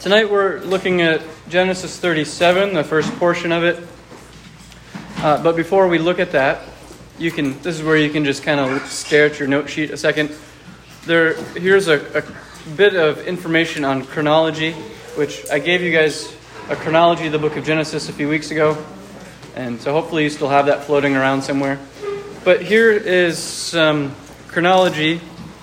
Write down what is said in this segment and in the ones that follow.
Tonight we're looking at Genesis 37, the first portion of it. But before we look at that, this is where you can just kind of stare at your note sheet a second. Here's a bit of information on chronology, which I gave you guys a chronology of the book of Genesis a few weeks ago. And so hopefully you still have that floating around somewhere. But here is some chronology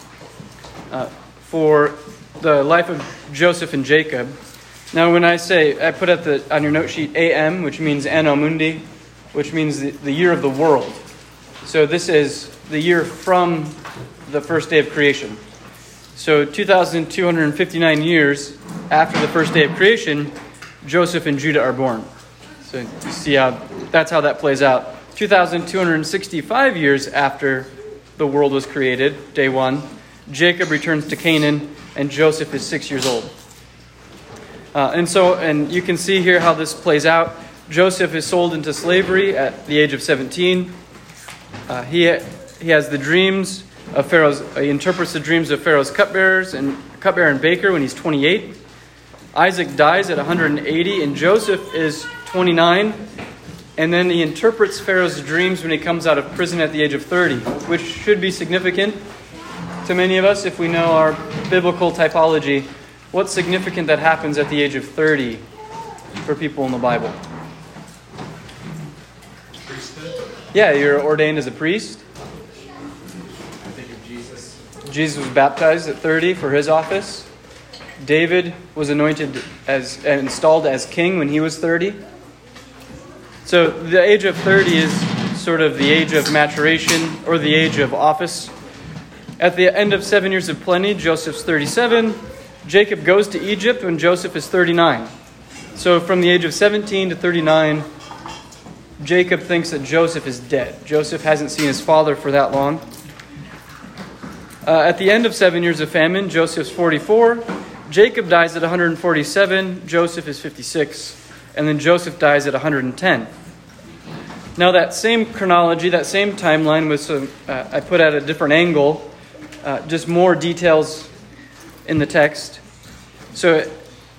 for the life of Joseph and Jacob. Now when I put on your note sheet AM, which means Anno Mundi, which means the year of the world. So this is the year from the first day of creation. So 2,259 years after the first day of creation, Joseph and Judah are born. So you see that's how that plays out. 2,265 years after the world was created, day one, Jacob returns to Canaan, and Joseph is 6 years old. And you can see here how this plays out. Joseph is sold into slavery at the age of 17. He has the dreams of Pharaoh's. He interprets the dreams of Pharaoh's cupbearer and baker when he's 28. Isaac dies at 180, and Joseph is 29. And then he interprets Pharaoh's dreams when he comes out of prison at the age of 30, which should be significant to many of us if we know our biblical typology. What's significant that happens at the age of 30 for people in the Bible? Priesthood? Yeah, you're ordained as a priest. I think of Jesus. Jesus was baptized at 30 for his office. David was anointed installed as king when he was 30. So the age of 30 is sort of the age of maturation or the age of office. At the end of 7 years of plenty, Joseph's 37. Jacob goes to Egypt when Joseph is 39. So from the age of 17 to 39, Jacob thinks that Joseph is dead. Joseph hasn't seen his father for that long. At the end of 7 years of famine, Joseph's 44. Jacob dies at 147. Joseph is 56. And then Joseph dies at 110. Now that same chronology, that same timeline with I put at a different angle, just more details in the text. So at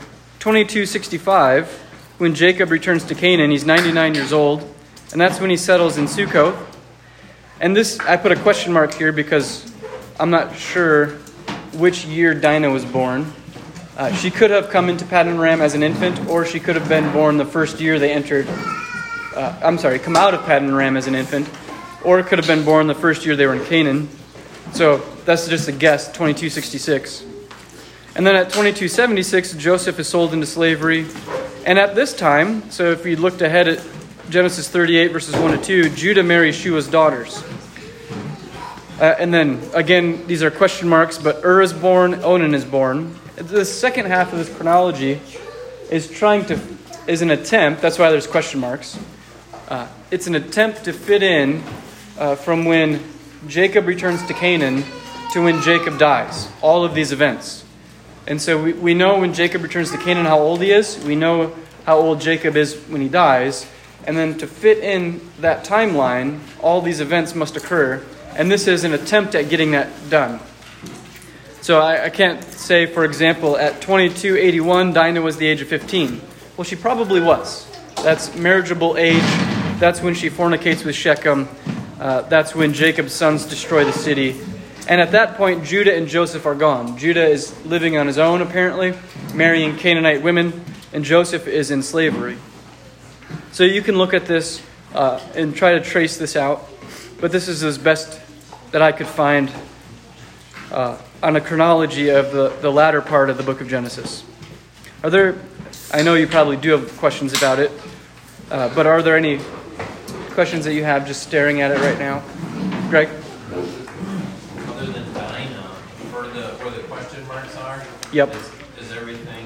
2265, when Jacob returns to Canaan, he's 99 years old, and that's when he settles in Sukkoth. And this, I put a question mark here because I'm not sure which year Dinah was born. She could have come into Paddan Aram as an infant, or she could have been born the first year they come out of Paddan Aram as an infant, or it could have been born the first year they were in Canaan. So that's just a guess, 2266. And then at 2276, Joseph is sold into slavery. And at this time, so if we looked ahead at Genesis 38, verses 1 to 2, Judah marries Shua's daughters. And then, again, these are question marks, but is born, Onan is born. The second half of this chronology is an attempt, that's why there's question marks. It's an attempt to fit in from when Jacob returns to Canaan to when Jacob dies. All of these events. And so we know when Jacob returns to Canaan how old he is. We know how old Jacob is when he dies. And then to fit in that timeline, all these events must occur. And this is an attempt at getting that done. So I can't say, for example, at 2281, Dinah was the age of 15. Well, she probably was. That's marriageable age. That's when she fornicates with Shechem. That's when Jacob's sons destroy the city. And at that point, Judah and Joseph are gone. Judah is living on his own, apparently, marrying Canaanite women, and Joseph is in slavery. So you can look at this and try to trace this out. But this is as best that I could find on a chronology of the latter part of the book of Genesis. I know you probably do have questions about it, but are there any questions that you have just staring at it right now? Greg? Other than Dinah, where the question marks are, Yep. Is everything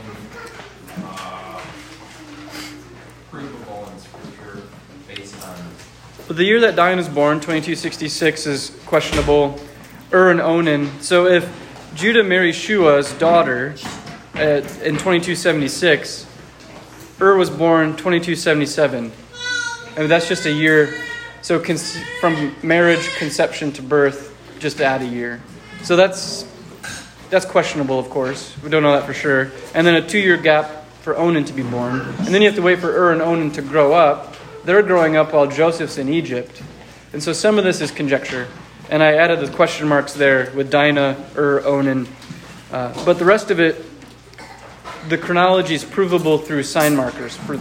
provable in Scripture based on... But the year that Dinah was born, 2266, is questionable. And Onan. So if Judah marries Shua's daughter in 2276, was born 2277. And that's just a year. So from marriage, conception to birth, just add a year. So that's That's questionable, of course. We don't know that for sure. And then a 2-year gap for Onan to be born. And then you have to wait for Ur and Onan to grow up. They're growing up while Joseph's in Egypt. And so some of this is conjecture. And I added the question marks there with Dinah, Ur, Onan. But the rest of it, the chronology is provable through sign markers for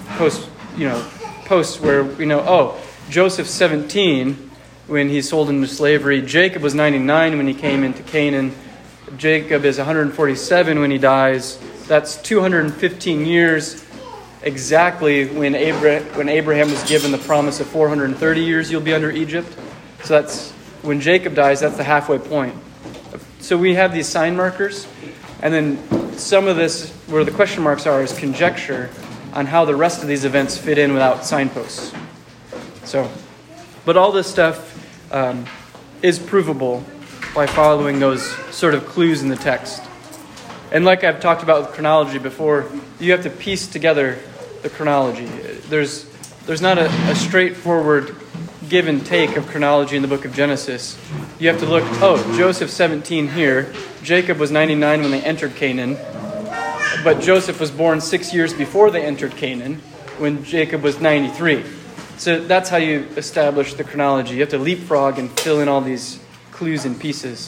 posts where we know, Joseph's 17 when he's sold into slavery. Jacob was 99 when he came into Canaan. Jacob is 147 when he dies. That's 215 years exactly when Abraham was given the promise of 430 years you'll be under Egypt. So that's when Jacob dies, that's the halfway point. So we have these sign markers, and then some of this, where the question marks are, is conjecture on how the rest of these events fit in without signposts. But all this stuff is provable by following those sort of clues in the text. And like I've talked about with chronology before, you have to piece together the chronology. There's not a straightforward give and take of chronology in the book of Genesis. You have to look, Joseph 17 here. Jacob was 99 when they entered Canaan. But Joseph was born 6 years before they entered Canaan, when Jacob was 93. So that's how you establish the chronology. You have to leapfrog and fill in all these clues and pieces.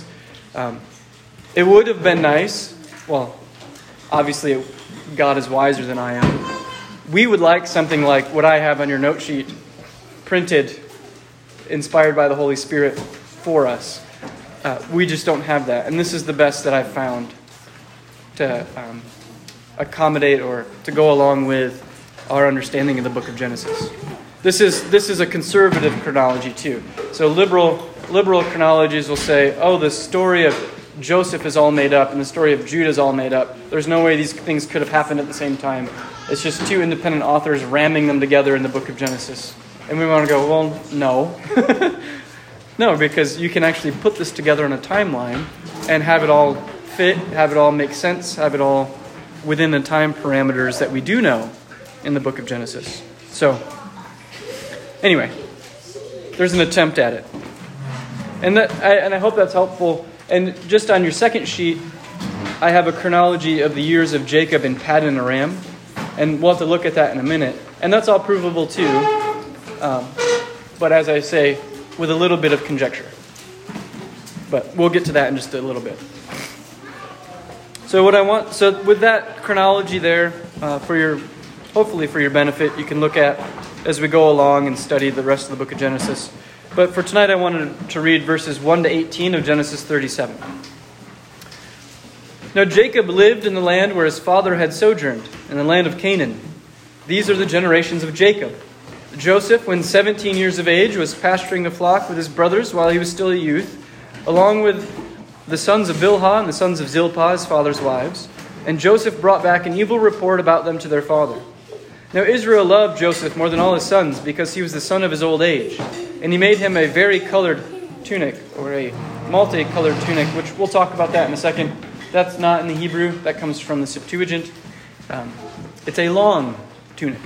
It would have been nice. Well, obviously God is wiser than I am. We would like something like what I have on your note sheet, printed, inspired by the Holy Spirit for us. We just don't have that. And this is the best that I've found to accommodate or to go along with our understanding of the book of Genesis. This is a conservative chronology too. So liberal chronologies will say, the story of Joseph is all made up and the story of Judah is all made up. There's no way these things could have happened at the same time. It's just two independent authors ramming them together in the book of Genesis. And we want to go, well, no. No, because you can actually put this together on a timeline and have it all fit, have it all make sense, have it all within the time parameters that we do know in the book of Genesis. So, anyway, there's an attempt at it. And I hope that's helpful. And just on your second sheet, I have a chronology of the years of Jacob in Paddan Aram. And we'll have to look at that in a minute. And that's all provable too. But as I say, with a little bit of conjecture. But we'll get to that in just a little bit. So with that chronology there, hopefully for your benefit, you can look at as we go along and study the rest of the book of Genesis. But for tonight, I wanted to read verses 1 to 18 of Genesis 37. Now Jacob lived in the land where his father had sojourned, in the land of Canaan. These are the generations of Jacob. Joseph, when 17 years of age, was pasturing the flock with his brothers while he was still a youth, along with the sons of Bilhah and the sons of Zilpah, his father's wives. And Joseph brought back an evil report about them to their father. Now Israel loved Joseph more than all his sons, because he was the son of his old age. And he made him a vari-colored tunic, or a multicolored tunic, which we'll talk about that in a second. That's not in the Hebrew. That comes from the Septuagint. It's a long tunic.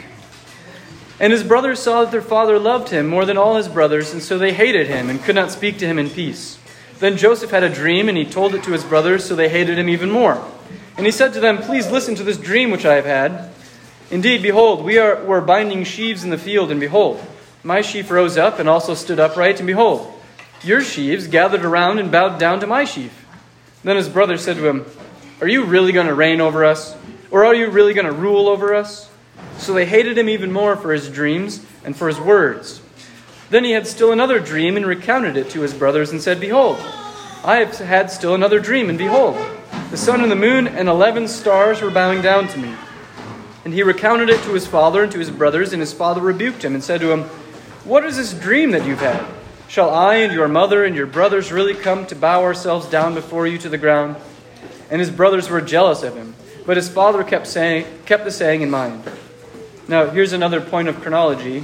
And his brothers saw that their father loved him more than all his brothers, and so they hated him and could not speak to him in peace. Then Joseph had a dream, and he told it to his brothers, so they hated him even more. And he said to them, "Please listen to this dream which I have had. Indeed, behold, we're binding sheaves in the field, and behold, my sheaf rose up and also stood upright, and behold, your sheaves gathered around and bowed down to my sheaf." Then his brothers said to him, "Are you really going to reign over us? Or are you really going to rule over us?" So they hated him even more for his dreams and for his words. Then he had still another dream and recounted it to his brothers and said, "Behold, I have had still another dream, and behold, the sun and the moon and 11 stars were bowing down to me." And he recounted it to his father and to his brothers, and his father rebuked him and said to him, "What is this dream that you've had? Shall I and your mother and your brothers really come to bow ourselves down before you to the ground?" And his brothers were jealous of him, but his father kept the saying in mind. Now, here's another point of chronology.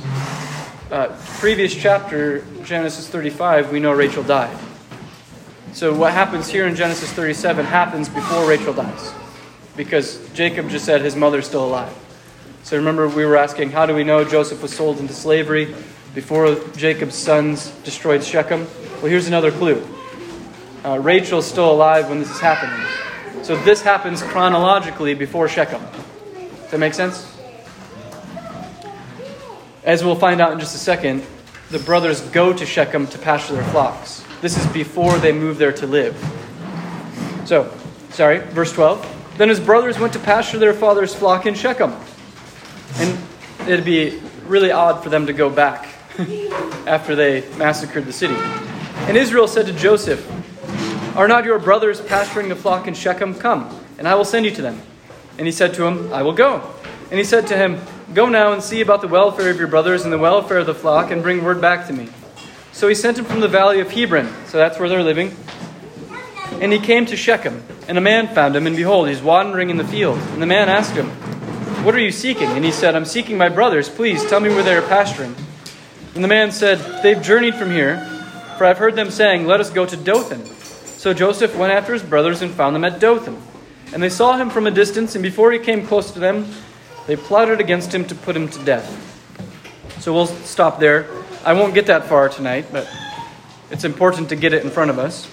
Previous chapter, Genesis 35, we know Rachel died. So what happens here in Genesis 37 happens before Rachel dies, because Jacob just said his mother's still alive. So remember, we were asking, how do we know Joseph was sold into slavery before Jacob's sons destroyed Shechem? Well, here's another clue. Rachel's still alive when this is happening. So this happens chronologically before Shechem. Does that make sense? As we'll find out in just a second, the brothers go to Shechem to pasture their flocks. This is before they move there to live. Verse 12. Then his brothers went to pasture their father's flock in Shechem. And it'd be really odd for them to go back after they massacred the city. And Israel said to Joseph, "Are not your brothers pasturing the flock in Shechem? Come, and I will send you to them." And he said to him, "I will go." And he said to him, "Go now and see about the welfare of your brothers and the welfare of the flock, and bring word back to me." So he sent him from the valley of Hebron, so that's where they're living. And he came to Shechem, and a man found him, and behold, he's wandering in the field. And the man asked him, "What are you seeking?" And he said, "I'm seeking my brothers. Please tell me where they are pasturing." And the man said, "They've journeyed from here, for I've heard them saying, 'Let us go to Dothan.'" So Joseph went after his brothers and found them at Dothan. And they saw him from a distance, and before he came close to them, they plotted against him to put him to death. So we'll stop there. I won't get that far tonight, but it's important to get it in front of us.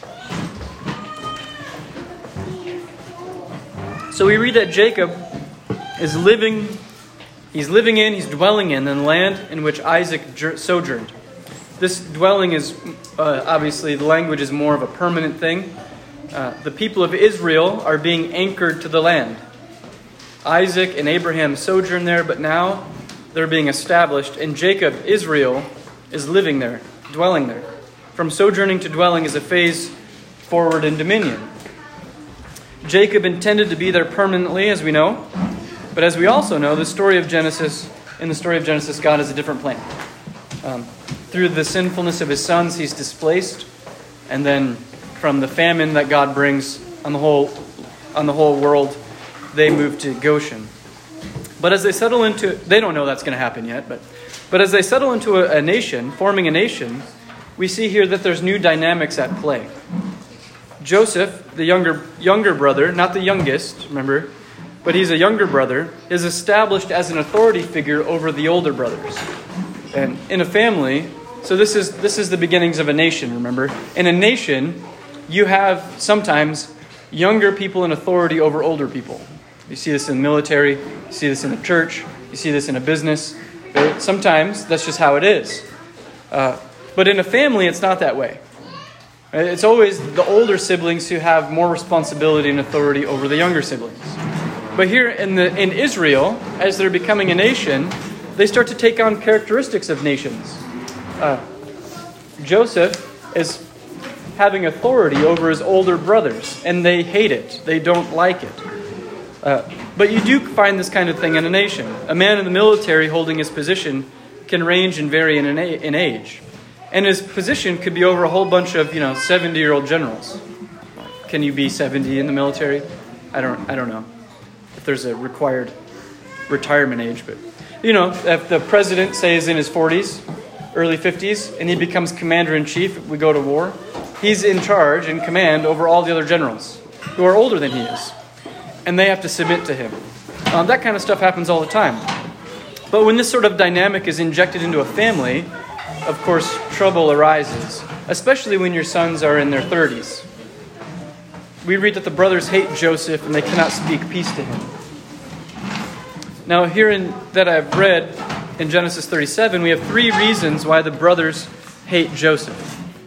So we read that Jacob is he's dwelling in the land in which Isaac sojourned. This dwelling is, obviously, the language is more of a permanent thing. The people of Israel are being anchored to the land. Isaac and Abraham sojourned there, but now they're being established, and Jacob, Israel, is living there, dwelling there. From sojourning to dwelling is a phase forward in dominion. Jacob intended to be there permanently, as we know, but as we also know, in the story of Genesis, God has a different plan. Through the sinfulness of his sons, he's displaced, and then from the famine that God brings on the whole world, they move to Goshen. But as they settle into, they don't know that's going to happen yet, but as they settle into a nation, forming a nation, we see here that there's new dynamics at play. Joseph, the younger brother, not the youngest, remember, but he's a younger brother, is established as an authority figure over the older brothers. And in a family, so this is the beginnings of a nation, remember? In a nation, you have sometimes younger people in authority over older people. You see this in the military, you see this in the church, you see this in a business. Sometimes that's just how it is. But in a family, it's not that way. It's always the older siblings who have more responsibility and authority over the younger siblings. But here in Israel, as they're becoming a nation, they start to take on characteristics of nations. Joseph is having authority over his older brothers, and they hate it. They don't like it. But you do find this kind of thing in a nation. A man in the military holding his position can range and vary in age. And his position could be over a whole bunch of, 70-year-old generals. Can you be 70 in the military? I don't know if there's a required retirement age. But, if the president, say, is in his 40s, early 50s, and he becomes commander-in-chief if we go to war, he's in charge and command over all the other generals who are older than he is. And they have to submit to him. That kind of stuff happens all the time. But when this sort of dynamic is injected into a family, of course, trouble arises, especially when your sons are in their 30s. We read that the brothers hate Joseph and they cannot speak peace to him. Now, that I've read in Genesis 37, we have 3 reasons why the brothers hate Joseph.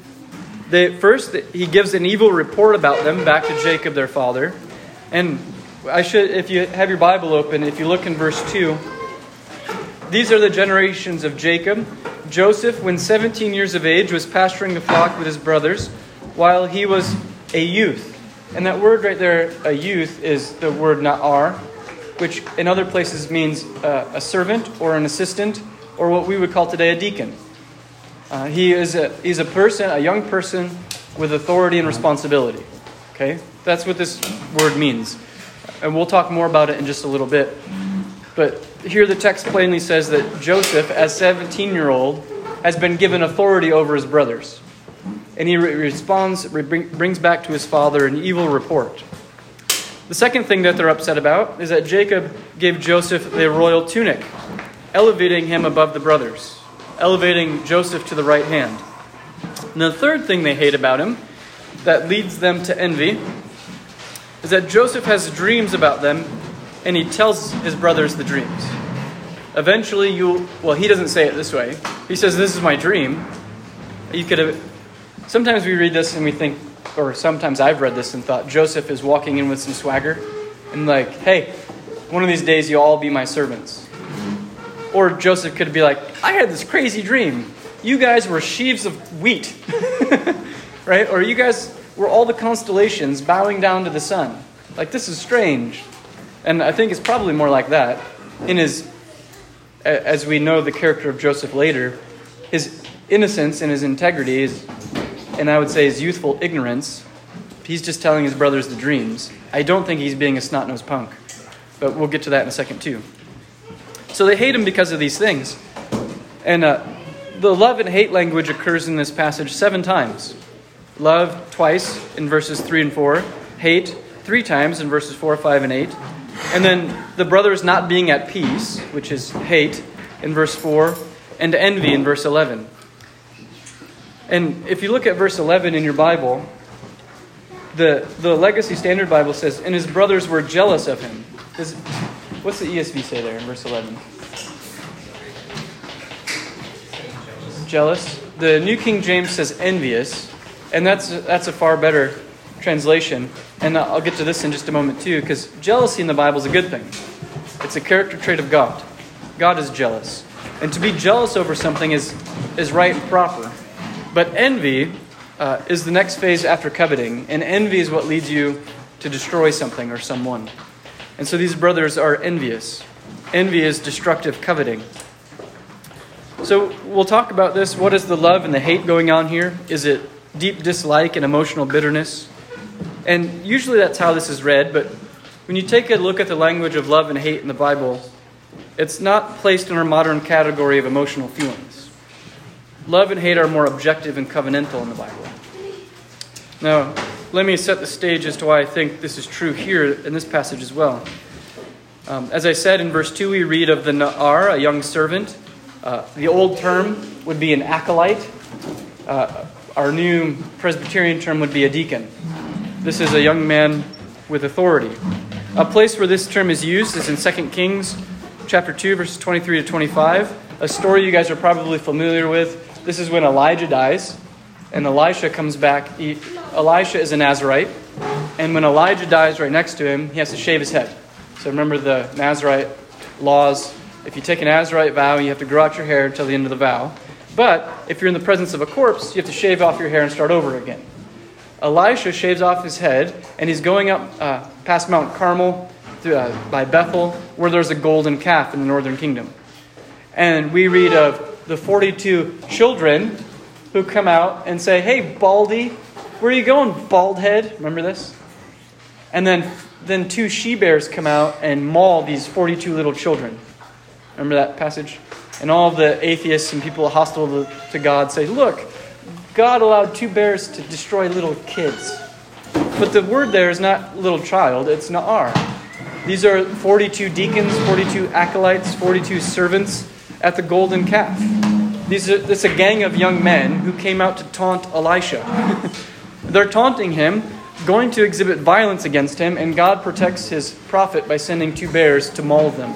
First, he gives an evil report about them back to Jacob, their father. And if you have your Bible open, if you look in verse 2, these are the generations of Jacob. Joseph, when 17 years of age, was pasturing the flock with his brothers while he was a youth. And that word right there, a youth, is the word na'ar, which in other places means a servant or an assistant, or what we would call today a deacon. He's a young person with authority and responsibility. Okay? That's what this word means. And we'll talk more about it in just a little bit. But here the text plainly says that Joseph, as 17-year-old, has been given authority over his brothers. And he brings back to his father an evil report. The second thing that they're upset about is that Jacob gave Joseph the royal tunic, elevating him above the brothers, elevating Joseph to the right hand. And the third thing they hate about him, that leads them to envy, is that Joseph has dreams about them, and he tells his brothers the dreams. Eventually, he doesn't say it this way. He says, "This is my dream." Sometimes we read this and we think, or sometimes I've read this and thought, Joseph is walking in with some swagger and like, "Hey, one of these days you'll all be my servants." Or Joseph could be like, "I had this crazy dream. You guys were sheaves of wheat." Right? Or you guys were all the constellations bowing down to the sun. Like, this is strange. And I think it's probably more like that. As we know the character of Joseph later, his innocence and his integrity, and I would say his youthful ignorance, he's just telling his brothers the dreams. I don't think he's being a snot-nosed punk. But we'll get to that in a second too. So they hate him because of these things. And the love and hate language occurs in this passage 7 times. Love twice in verses 3 and 4. Hate 3 times in verses 4, 5, and 8. And then the brothers not being at peace, which is hate, in verse 4. And envy in verse 11. And if you look at verse 11 in your Bible, the Legacy Standard Bible says, "And his brothers were jealous of him." What's the ESV say there in verse 11? Jealous. The New King James says envious. And that's a far better translation. And I'll get to this in just a moment too, because jealousy in the Bible is a good thing. It's a character trait of God. God is jealous. And to be jealous over something is right and proper. But envy is the next phase after coveting. And envy is what leads you to destroy something or someone. And so these brothers are envious. Envy is destructive coveting. So we'll talk about this. What is the love and the hate going on here? Is it deep dislike and emotional bitterness? And usually that's how this is read. But when you take a look at the language of love and hate in the Bible, it's not placed in our modern category of emotional feelings. Love and hate are more objective and covenantal in the Bible. Now, let me set the stage as to why I think this is true here in this passage as well. As I said, in verse 2, we read of the Na'ar, a young servant. The old term would be an acolyte. Our new Presbyterian term would be a deacon. This is a young man with authority. A place where this term is used is in 2 Kings chapter 2, verses 23 to 25. A story you guys are probably familiar with. This is when Elijah dies and Elisha comes back. Elisha is a Nazirite. And when Elijah dies right next to him, he has to shave his head. So remember the Nazirite laws. If you take a Nazirite vow, you have to grow out your hair until the end of the vow. But if you're in the presence of a corpse, you have to shave off your hair and start over again. Elisha shaves off his head, and he's going up past Mount Carmel by Bethel, where there's a golden calf in the northern kingdom. And we read of the 42 children who come out and say, "Hey, Baldy, where are you going, bald head?" Remember this? And then 2 she-bears come out and maul these 42 little children. Remember that passage? And all of the atheists and people hostile to God say, "Look, God allowed 2 bears to destroy little kids." But the word there is not little child, it's Na'ar. These are 42 deacons, 42 acolytes, 42 servants at the golden calf. This is a gang of young men who came out to taunt Elisha. They're taunting him, going to exhibit violence against him, and God protects his prophet by sending 2 bears to maul them.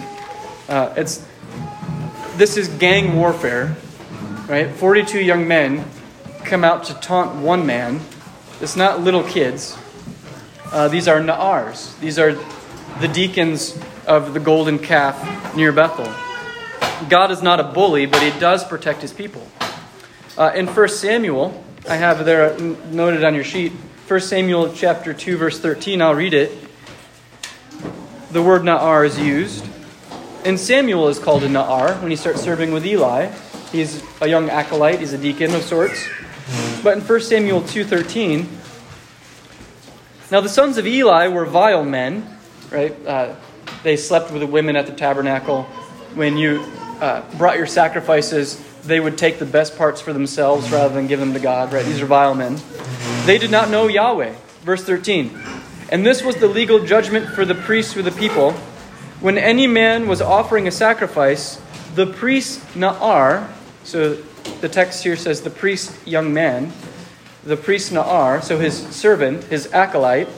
This is gang warfare, right? 42 young men come out to taunt one man. It's not little kids. These are Na'ars. These are the deacons of the golden calf near Bethel. God is not a bully, but he does protect his people. In 1 Samuel, I have there noted on your sheet, 1 Samuel chapter 2, verse 13, I'll read it. The word Na'ar is used. And Samuel is called a Na'ar when he starts serving with Eli. He's a young acolyte. He's a deacon of sorts. But in 1 Samuel 2:13, now the sons of Eli were vile men, right? They slept with the women at the tabernacle. When you brought your sacrifices, they would take the best parts for themselves rather than give them to God, right? These are vile men. They did not know Yahweh. Verse 13. And this was the legal judgment for the priests with the people. When any man was offering a sacrifice, the priest Na'ar, so the text here says the priest young man, the priest Na'ar, so his servant, his acolyte,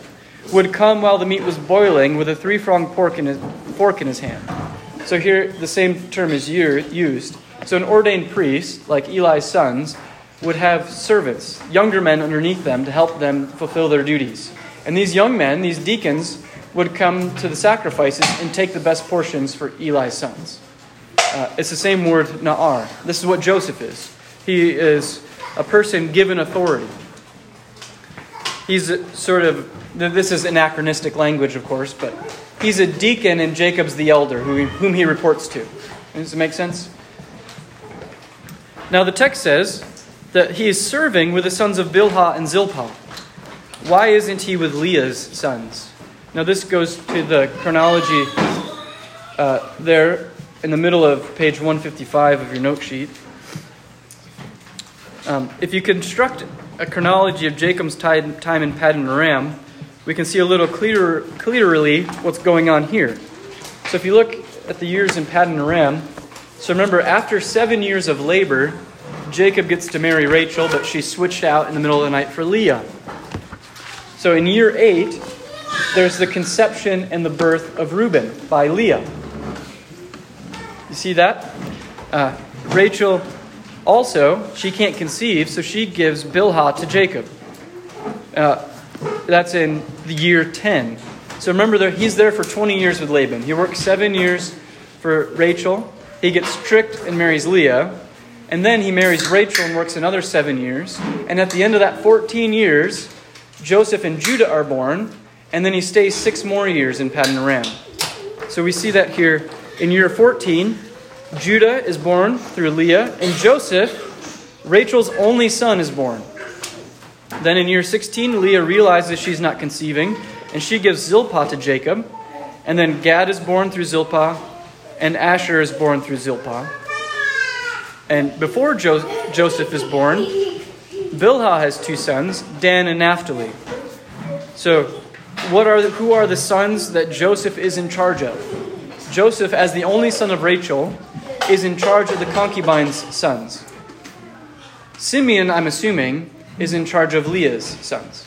would come while the meat was boiling with a three-pronged fork in his hand. So here the same term is used. So an ordained priest, like Eli's sons, would have servants, younger men underneath them to help them fulfill their duties. And these young men, these deacons, would come to the sacrifices and take the best portions for Eli's sons. It's the same word, na'ar. This is what Joseph is. He is a person given authority. He's this is anachronistic language, of course, but he's a deacon and Jacob's the elder, whom he reports to. Does it make sense? Now the text says that he is serving with the sons of Bilhah and Zilpah. Why isn't he with Leah's sons? Now this goes to the chronology there in the middle of page 155 of your note sheet. If you construct a chronology of Jacob's time in Paddan Aram, we can see a little clearly what's going on here. So if you look at the years in Paddan Aram, so remember, after 7 years of labor, Jacob gets to marry Rachel, but she's switched out in the middle of the night for Leah. So in year 8, there's the conception and the birth of Reuben by Leah. You see that? Rachel also, she can't conceive, so she gives Bilhah to Jacob. That's in the year 10. So remember, he's there for 20 years with Laban. He works 7 years for Rachel. He gets tricked and marries Leah. And then he marries Rachel and works another 7 years. And at the end of that 14 years, Joseph and Judah are born. And then he stays 6 more years in Paddan Aram. So we see that here in year 14. Judah is born through Leah. And Joseph, Rachel's only son, is born. Then in year 16, Leah realizes she's not conceiving. And she gives Zilpah to Jacob. And then Gad is born through Zilpah. And Asher is born through Zilpah. And before Joseph is born, Bilhah has 2 sons, Dan and Naphtali. So who are the sons that Joseph is in charge of? Joseph, as the only son of Rachel, is in charge of the concubine's sons. Simeon, I'm assuming, is in charge of Leah's sons.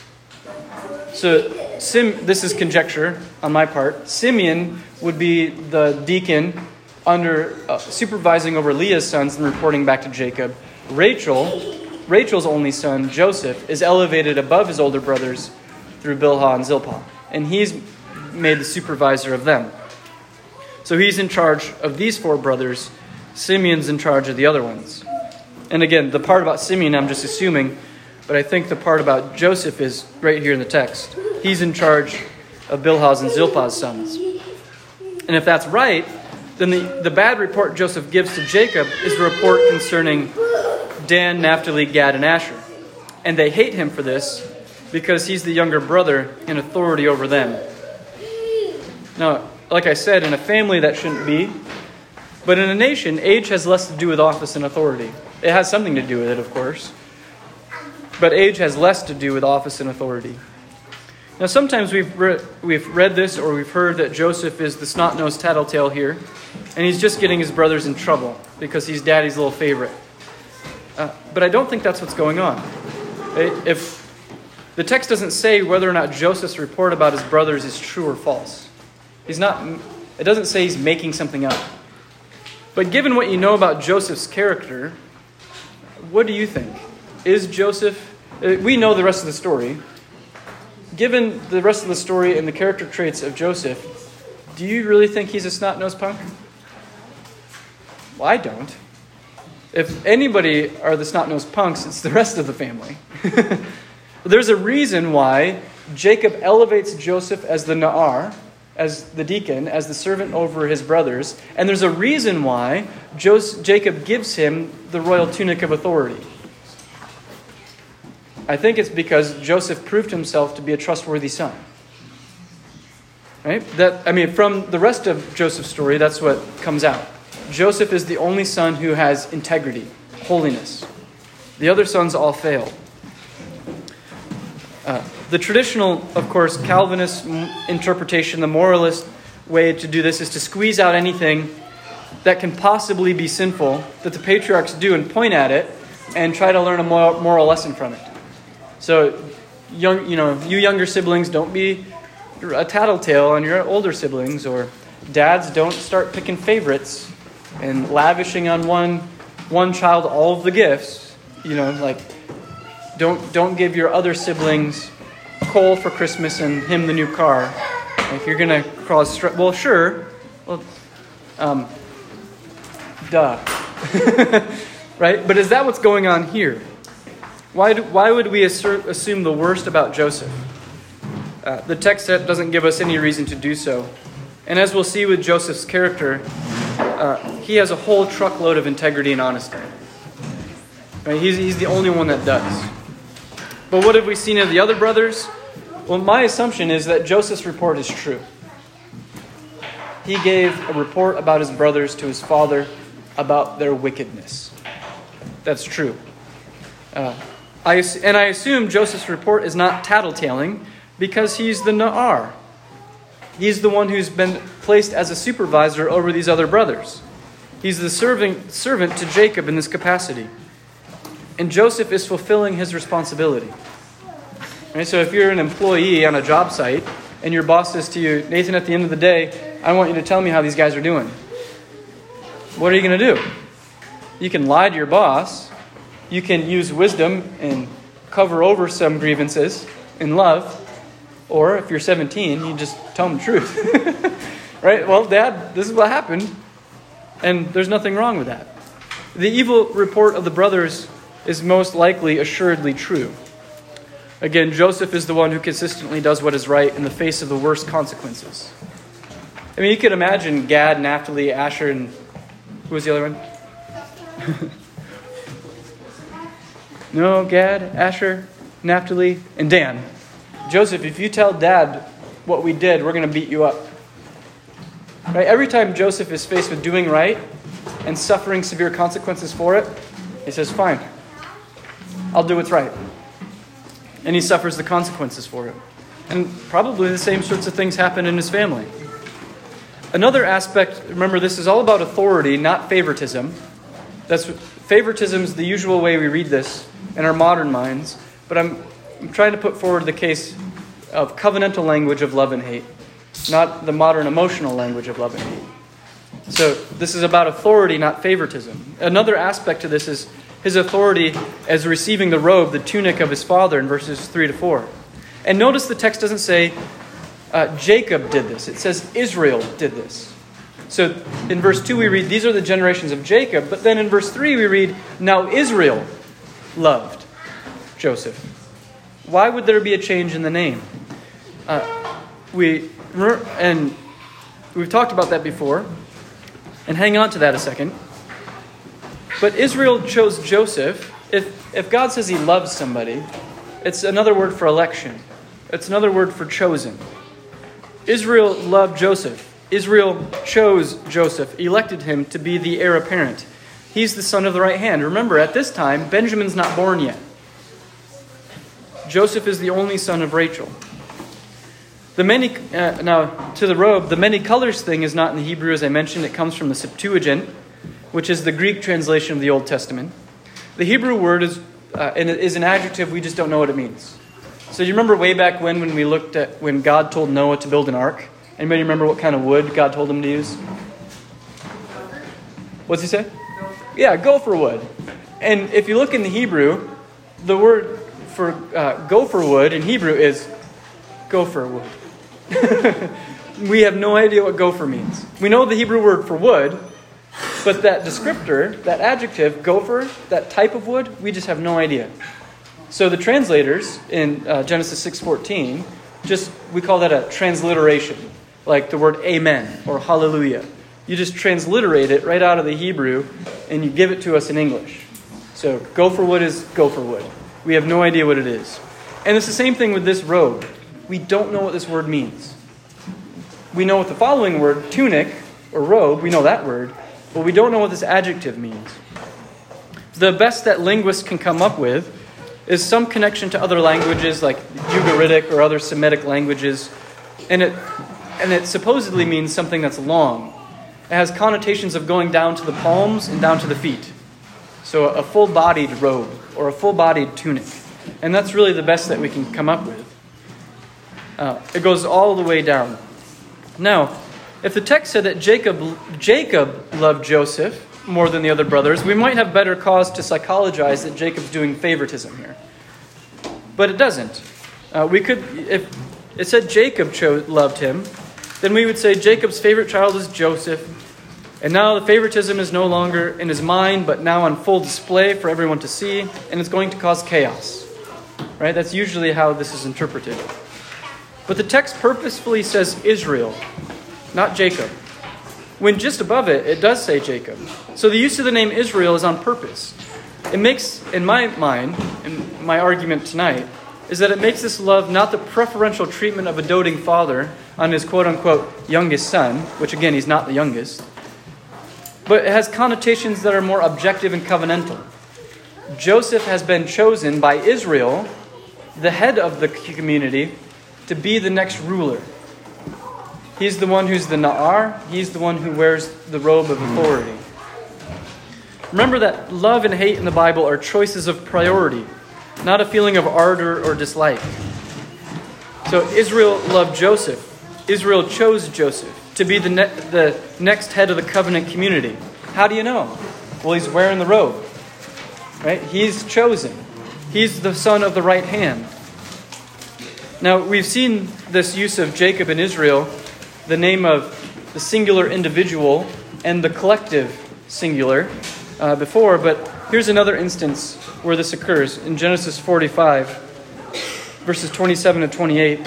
So this is conjecture on my part. Simeon would be the deacon under supervising over Leah's sons and reporting back to Jacob. Rachel's only son, Joseph, is elevated above his older brothers through Bilhah and Zilpah. And he's made the supervisor of them. So he's in charge of these 4 brothers. Simeon's in charge of the other ones. And again, the part about Simeon I'm just assuming, but I think the part about Joseph is right here in the text. He's in charge of Bilhah's and Zilpah's sons. And if that's right, then the bad report Joseph gives to Jacob is the report concerning Dan, Naphtali, Gad, and Asher. And they hate him for this because he's the younger brother in authority over them. Now, like I said, in a family that shouldn't be, but in a nation, age has less to do with office and authority. It has something to do with it, of course. But age has less to do with office and authority. Now, sometimes we've read this or we've heard that Joseph is the snot-nosed tattletale here, and he's just getting his brothers in trouble because he's daddy's little favorite. But I don't think that's what's going on. If the text doesn't say whether or not Joseph's report about his brothers is true or false. It doesn't say he's making something up. But given what you know about Joseph's character, what do you think? Is Joseph... We know the rest of the story. Given the rest of the story and the character traits of Joseph, do you really think he's a snot-nosed punk? Well, I don't. If anybody are the snot-nosed punks, it's the rest of the family. There's a reason why Jacob elevates Joseph as the Na'ar, as the deacon, as the servant over his brothers. And there's a reason why Jacob gives him the royal tunic of authority. I think it's because Joseph proved himself to be a trustworthy son. Right? From the rest of Joseph's story, that's what comes out. Joseph is the only son who has integrity, holiness. The other sons all fail. The traditional, of course, Calvinist interpretation, the moralist way to do this is to squeeze out anything that can possibly be sinful that the patriarchs do and point at it and try to learn a moral lesson from it. So, you younger siblings, don't be a tattletale on your older siblings, or dads, don't start picking favorites and lavishing on one child all of the gifts. Like don't give your other siblings coal for Christmas and him the new car. If you're gonna cause stress, well, sure, duh, right? But is that what's going on here? Why would we assume the worst about Joseph? The text doesn't give us any reason to do so. And as we'll see with Joseph's character, he has a whole truckload of integrity and honesty. Right? He's the only one that does. But what have we seen of the other brothers? Well, my assumption is that Joseph's report is true. He gave a report about his brothers to his father about their wickedness. That's true. I assume Joseph's report is not tattletaling because he's the Na'ar. He's the one who's been placed as a supervisor over these other brothers. He's the servant to Jacob in this capacity. And Joseph is fulfilling his responsibility. Right? So if you're an employee on a job site and your boss says to you, Nathan, at the end of the day, I want you to tell me how these guys are doing. What are you going to do? You can lie to your boss. You can use wisdom and cover over some grievances in love. Or if you're 17, you just tell them the truth. Right? Well, Dad, this is what happened. And there's nothing wrong with that. The evil report of the brothers is most likely assuredly true. Again, Joseph is the one who consistently does what is right in the face of the worst consequences. I mean, you could imagine Gad, Naphtali, Asher, and who was the other one? No, Gad, Asher, Naphtali, and Dan. Joseph, if you tell Dad what we did, we're going to beat you up. Right? Every time Joseph is faced with doing right and suffering severe consequences for it, he says, fine, I'll do what's right. And he suffers the consequences for it. And probably the same sorts of things happen in his family. Another aspect, remember, this is all about authority, not favoritism. Favoritism is the usual way we read this in our modern minds, but I'm trying to put forward the case of covenantal language of love and hate, not the modern emotional language of love and hate. So this is about authority, not favoritism. Another aspect to this is his authority as receiving the robe, the tunic of his father in verses 3 to 4. And notice the text doesn't say Jacob did this. It says Israel did this. So in verse 2 we read, these are the generations of Jacob. But then in verse 3 we read, now Israel loved Joseph. Why would there be a change in the name? We've talked about that before. And hang on to that a second. But Israel chose Joseph. If God says he loves somebody, it's another word for election. It's another word for chosen. Israel loved Joseph. Israel chose Joseph, elected him to be the heir apparent. He's the son of the right hand. Remember, at this time, Benjamin's not born yet. Joseph is the only son of Rachel. Now, to the robe, the many colors thing is not in the Hebrew, as I mentioned. It comes from the Septuagint, which is the Greek translation of the Old Testament. The Hebrew word is an adjective. We just don't know what it means. So you remember way back when we looked at when God told Noah to build an ark? Anybody remember what kind of wood God told him to use? What's he say? Yeah, gopher wood. And if you look in the Hebrew, the word for gopher wood in Hebrew is gopher wood. We have no idea what gopher means. We know the Hebrew word for wood, but that descriptor, that adjective, gopher, that type of wood, we just have no idea. So the translators in Genesis 6:14, we call that a transliteration, like the word amen or hallelujah. You just transliterate it right out of the Hebrew and you give it to us in English. So gopher wood is gopher wood. We have no idea what it is. And it's the same thing with this robe. We don't know what this word means. We know what the following word, tunic or robe, we know that word, but we don't know what this adjective means. The best that linguists can come up with is some connection to other languages like Ugaritic or other Semitic languages, and it supposedly means something that's long. It has connotations of going down to the palms and down to the feet. So a full-bodied robe or a full-bodied tunic. And that's really the best that we can come up with. It goes all the way down. Now, if the text said that Jacob loved Joseph more than the other brothers, we might have better cause to psychologize that Jacob's doing favoritism here. But it doesn't. If it said Jacob loved him, then we would say Jacob's favorite child is Joseph. And now the favoritism is no longer in his mind, but now on full display for everyone to see, and it's going to cause chaos. Right? That's usually how this is interpreted. But the text purposefully says Israel, not Jacob. When just above it, it does say Jacob. So the use of the name Israel is on purpose. It makes, in my mind, in my argument tonight, is that it makes this love not the preferential treatment of a doting father on his quote-unquote youngest son, which again, he's not the youngest, but it has connotations that are more objective and covenantal. Joseph has been chosen by Israel, the head of the community, to be the next ruler. He's the one who's the Na'ar. He's the one who wears the robe of authority. Remember that love and hate in the Bible are choices of priority, not a feeling of ardor or dislike. So Israel loved Joseph. Israel chose Joseph to be the next head of the covenant community. How do you know? Well, he's wearing the robe. Right? He's chosen. He's the son of the right hand. Now, we've seen this use of Jacob and Israel, the name of the singular individual and the collective singular before, but here's another instance where this occurs in Genesis 45, verses 27 to 28.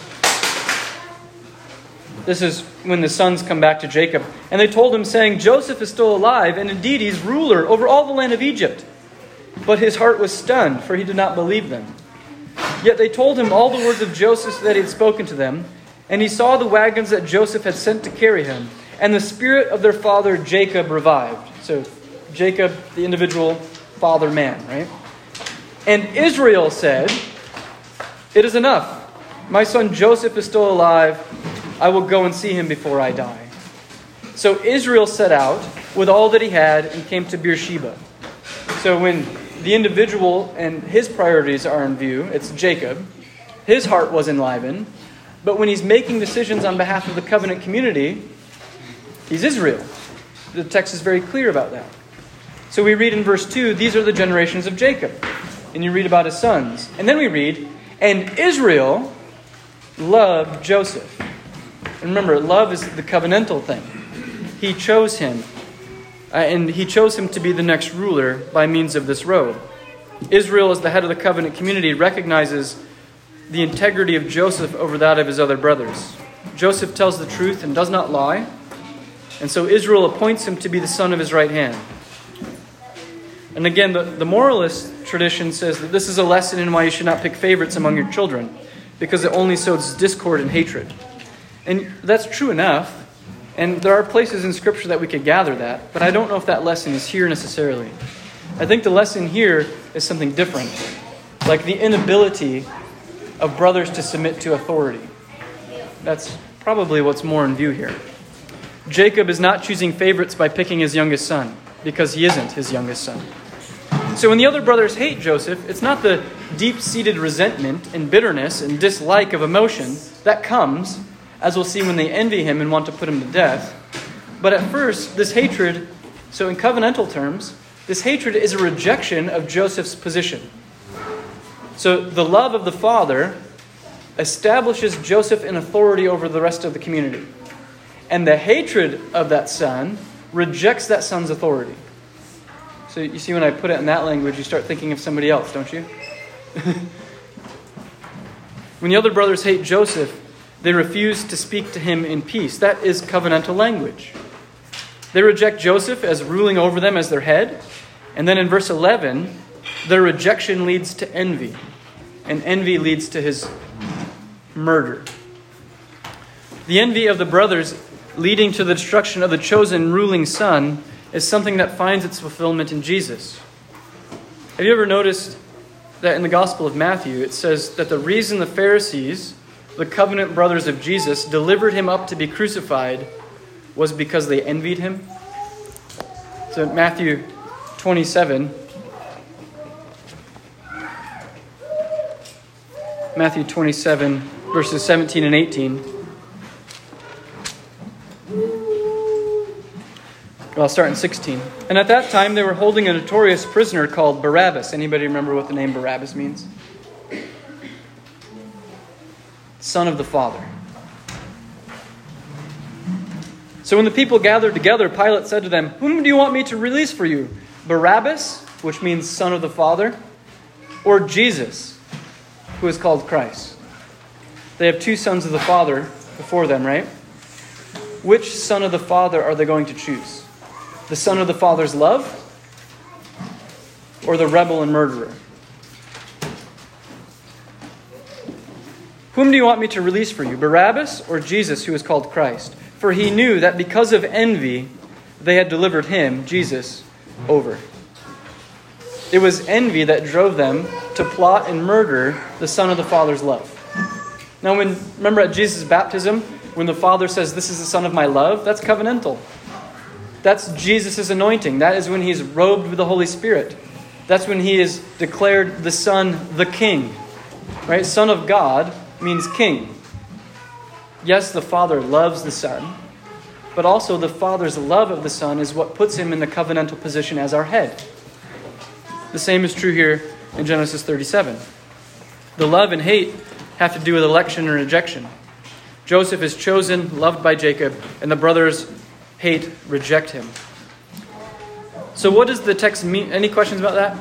This is when the sons come back to Jacob, and they told him, saying, Joseph is still alive, and indeed he's ruler over all the land of Egypt. But his heart was stunned, for he did not believe them. Yet they told him all the words of Joseph that he had spoken to them, and he saw the wagons that Joseph had sent to carry him, and the spirit of their father Jacob revived. So Jacob, the individual father man, right? And Israel said, it is enough. My son Joseph is still alive. I will go and see him before I die. So Israel set out with all that he had and came to Beersheba. So when the individual and his priorities are in view, it's Jacob. His heart was enlivened. But when he's making decisions on behalf of the covenant community, he's Israel. The text is very clear about that. So we read in verse 2, these are the generations of Jacob. And you read about his sons. And then we read, and Israel loved Joseph. And remember, love is the covenantal thing. He chose him. And he chose him to be the next ruler by means of this robe. Israel, as the head of the covenant community, recognizes the integrity of Joseph over that of his other brothers. Joseph tells the truth and does not lie. And so Israel appoints him to be the son of his right hand. And again, the moralist tradition says that this is a lesson in why you should not pick favorites among your children, because it only sows discord and hatred. And that's true enough. And there are places in Scripture that we could gather that, but I don't know if that lesson is here necessarily. I think the lesson here is something different, like the inability of brothers to submit to authority. That's probably what's more in view here. Jacob is not choosing favorites by picking his youngest son, because he isn't his youngest son. So when the other brothers hate Joseph, it's not the deep-seated resentment and bitterness and dislike of emotion that comes, as we'll see when they envy him and want to put him to death. But at first, this hatred, so in covenantal terms, this hatred is a rejection of Joseph's position. So the love of the father establishes Joseph in authority over the rest of the community. And the hatred of that son rejects that son's authority. So you see, when I put it in that language, you start thinking of somebody else, don't you? When the other brothers hate Joseph, they refuse to speak to him in peace. That is covenantal language. They reject Joseph as ruling over them as their head. And then in verse 11, their rejection leads to envy. And envy leads to his murder. The envy of the brothers leading to the destruction of the chosen ruling son is something that finds its fulfillment in Jesus. Have you ever noticed that in the Gospel of Matthew, it says that the reason the Pharisees, the covenant brothers of Jesus, delivered him up to be crucified was because they envied him? So Matthew 27. Matthew 27, verses 17 and 18. I'll start in 16. And at that time they were holding a notorious prisoner called Barabbas. Anybody remember what the name Barabbas means? Son of the Father. So when the people gathered together, Pilate said to them, "Whom do you want me to release for you? Barabbas," which means son of the Father, "or Jesus, who is called Christ?" They have two sons of the Father before them, right? Which son of the Father are they going to choose? The son of the Father's love, or the rebel and murderer? "Whom do you want me to release for you, Barabbas or Jesus, who is called Christ?" For he knew that because of envy, they had delivered him, Jesus, over. It was envy that drove them to plot and murder the Son of the Father's love. Now, remember at Jesus' baptism, when the Father says, "This is the Son of my love," that's covenantal. That's Jesus' anointing. That is when he's robed with the Holy Spirit. That's when he is declared the Son, the King. Right? Son of God means King. Yes, the Father loves the Son, but also the Father's love of the Son is what puts him in the covenantal position as our head. The same is true here in Genesis 37. The love and hate have to do with election and rejection. Joseph is chosen, loved by Jacob, and the brothers hate, reject him. So what does the text mean? Any questions about that?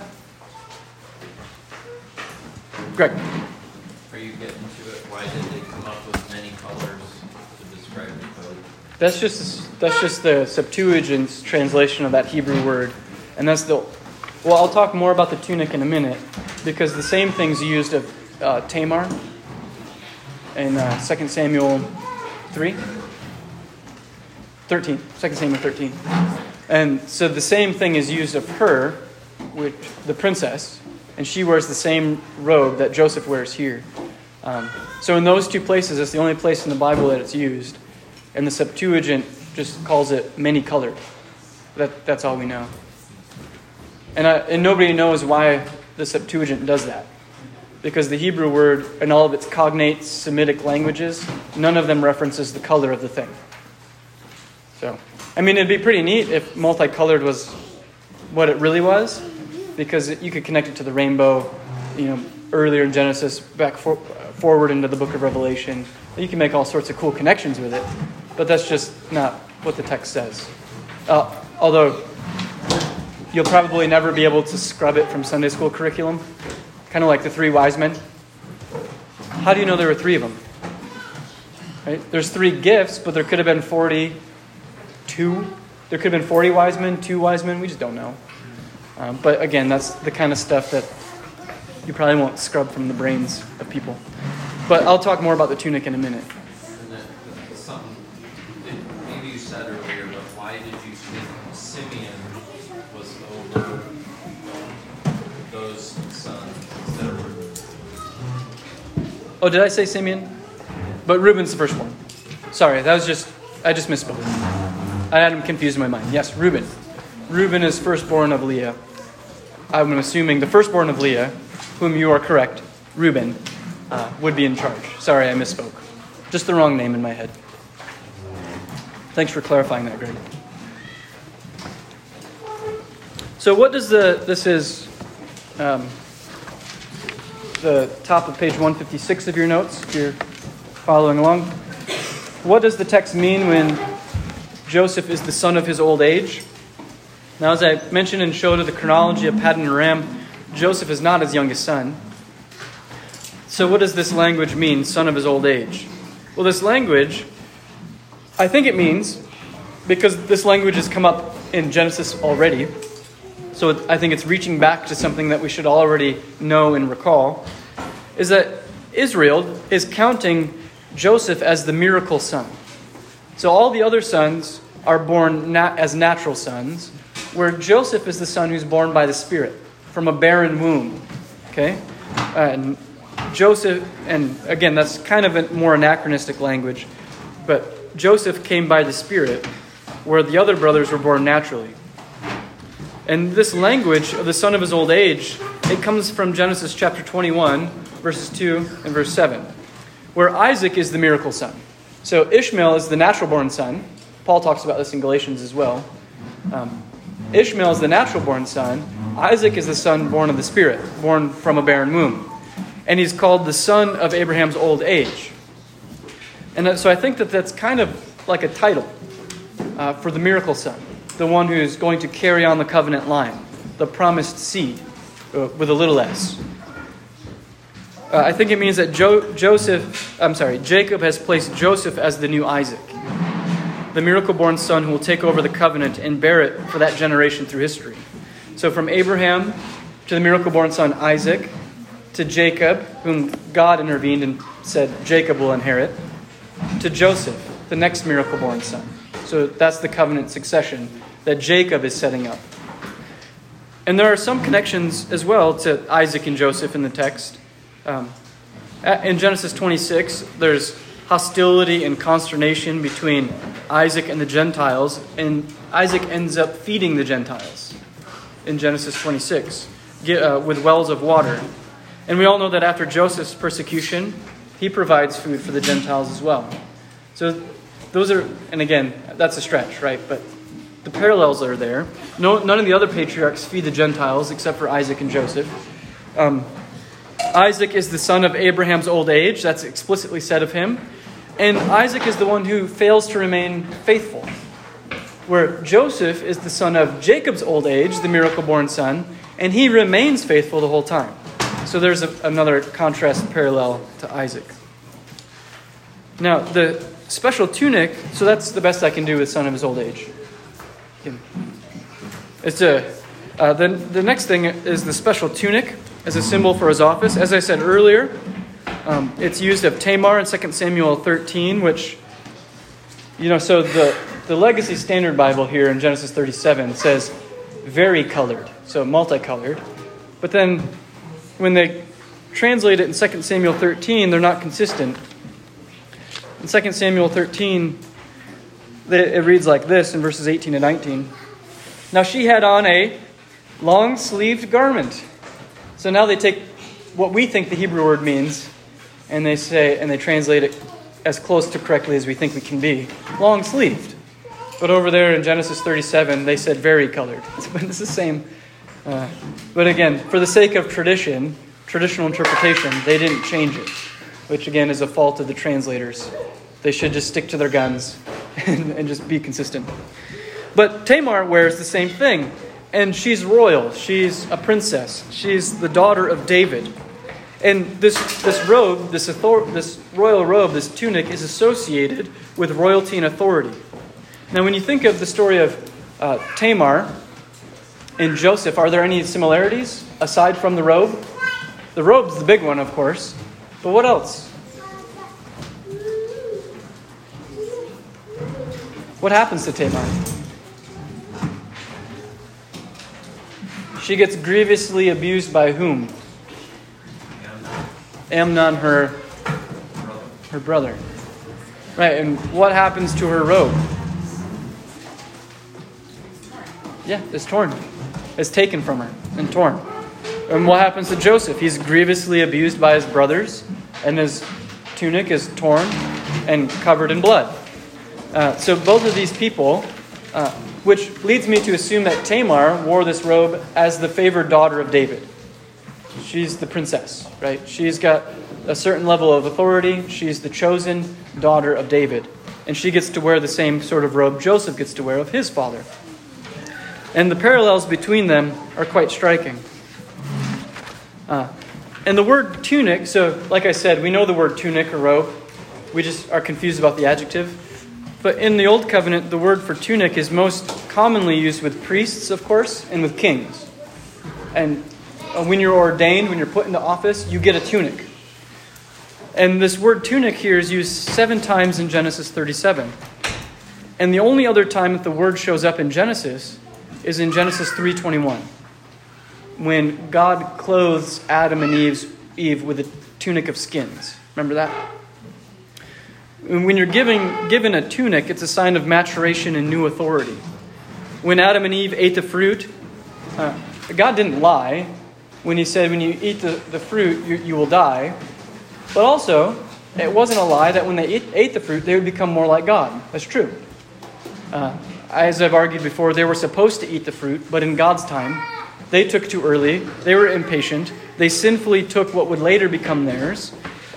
Greg. Are you getting to it? Why did they come up with many colors to describe the code? That's just the Septuagint's translation of that Hebrew word. And that's well, I'll talk more about the tunic in a minute, because the same thing's used of Tamar in 2 Samuel 13. 2 Samuel 13. And so the same thing is used of her, which the princess, and she wears the same robe that Joseph wears here. So in those two places, it's the only place in the Bible that it's used. And the Septuagint just calls it many-colored. That's all we know. And nobody knows why the Septuagint does that. Because the Hebrew word, in all of its cognate Semitic languages, none of them references the color of the thing. So, I mean, it'd be pretty neat if multicolored was what it really was, because you could connect it to the rainbow, earlier in Genesis, back forward into the book of Revelation. You can make all sorts of cool connections with it, but that's just not what the text says. Although, you'll probably never be able to scrub it from Sunday school curriculum, kind of like the three wise men. How do you know there were three of them? Right? There's three gifts, but there could have been 42. There could have been 40 wise men, 2 wise men. We just don't know. But again, that's the kind of stuff that you probably won't scrub from the brains of people. But I'll talk more about the tunic in a minute. And then something, maybe you said earlier, but why did you think Simeon was over those sons instead of Reuben? Oh, did I say Simeon? But Reuben's the firstborn. Sorry, I just misspoke. I had him confused in my mind. Yes, Reuben. Reuben is firstborn of Leah. I'm assuming the firstborn of Leah, whom you are correct, Reuben, would be in charge. Sorry, I misspoke. Just the wrong name in my head. Thanks for clarifying that, Greg. So what does this is the top of page 156 of your notes, if you're following along. What does the text mean when Joseph is the son of his old age? Now, as I mentioned and showed of the chronology of Paddan Aram, Joseph is not his youngest son. So what does this language mean, son of his old age? Well, this language, I think it means, because this language has come up in Genesis already, so I think it's reaching back to something that we should already know and recall, is that Israel is counting Joseph as the miracle son. So all the other sons are born as natural sons, where Joseph is the son who's born by the Spirit from a barren womb. Okay? And Joseph, and again, that's kind of a more anachronistic language, but Joseph came by the Spirit, where the other brothers were born naturally. And this language of the son of his old age, it comes from Genesis chapter 21, verses 2 and verse 7, where Isaac is the miracle son. So Ishmael is the natural-born son. Paul talks about this in Galatians as well. Ishmael is the natural-born son. Isaac is the son born of the Spirit, born from a barren womb. And he's called the son of Abraham's old age. And so I think that that's kind of like a title for the miracle son, the one who's going to carry on the covenant line, the promised seed, with a little s. I think it means that Jacob has placed Joseph as the new Isaac, the miracle-born son who will take over the covenant and bear it for that generation through history. So from Abraham to the miracle-born son Isaac, to Jacob, whom God intervened and said Jacob will inherit, to Joseph, the next miracle-born son. So that's the covenant succession that Jacob is setting up. And there are some connections as well to Isaac and Joseph in the text. In Genesis 26, there's hostility and consternation between Isaac and the Gentiles, and Isaac ends up feeding the Gentiles in Genesis 26 with wells of water. And we all know that after Joseph's persecution, he provides food for the Gentiles as well. So those are, and again, that's a stretch, right? But the parallels are there. None of the other patriarchs feed the Gentiles except for Isaac and Joseph. Isaac is the son of Abraham's old age. That's explicitly said of him. And Isaac is the one who fails to remain faithful. Where Joseph is the son of Jacob's old age, the miracle-born son, and he remains faithful the whole time. So there's another contrast parallel to Isaac. Now, the special tunic, so that's the best I can do with son of his old age. The next thing is the special tunic as a symbol for his office. As I said earlier, it's used of Tamar in 2 Samuel 13, which, so the Legacy Standard Bible here in Genesis 37 says varicolored, so multicolored. But then when they translate it in 2 Samuel 13, they're not consistent. In 2 Samuel 13, it reads like this in verses 18 and 19. Now she had on a long-sleeved garment. So now they take what we think the Hebrew word means, and they translate it as close to correctly as we think we can be. Long-sleeved. But over there in Genesis 37, they said varicolored. But it's the same. But again, for the sake of traditional interpretation, they didn't change it, which again is a fault of the translators. They should just stick to their guns and just be consistent. But Tamar wears the same thing, and she's royal. She's a princess. She's the daughter of David. And this robe, this royal robe, this tunic, is associated with royalty and authority. Now, when you think of the story of Tamar and Joseph, are there any similarities aside from the robe? The robe's the big one, of course. But what else? What happens to Tamar? She gets grievously abused by whom? Amnon, her brother. Right, and what happens to her robe? Yeah, it's torn. It's taken from her and torn. And what happens to Joseph? He's grievously abused by his brothers, and his tunic is torn and covered in blood. So both of these people, which leads me to assume that Tamar wore this robe as the favored daughter of David. She's the princess, right? She's got a certain level of authority. She's the chosen daughter of David. And she gets to wear the same sort of robe Joseph gets to wear of his father. And the parallels between them are quite striking. And the word tunic, so like I said, we know the word tunic or robe. We just are confused about the adjective. But in the Old Covenant, the word for tunic is most commonly used with priests, of course, and with kings. And when you're ordained, when you're put into office, you get a tunic. And this word tunic here is used 7 times in Genesis 37. And the only other time that the word shows up in Genesis is in Genesis 3:21, when God clothes Adam and Eve with a tunic of skins. Remember that? When you're given a tunic, it's a sign of maturation and new authority. When Adam and Eve ate the fruit, God didn't lie when he said, when you eat the fruit, you will die. But also, it wasn't a lie that when they ate the fruit, they would become more like God. That's true. As I've argued before, they were supposed to eat the fruit, but in God's time, they took too early. They were impatient. They sinfully took what would later become theirs.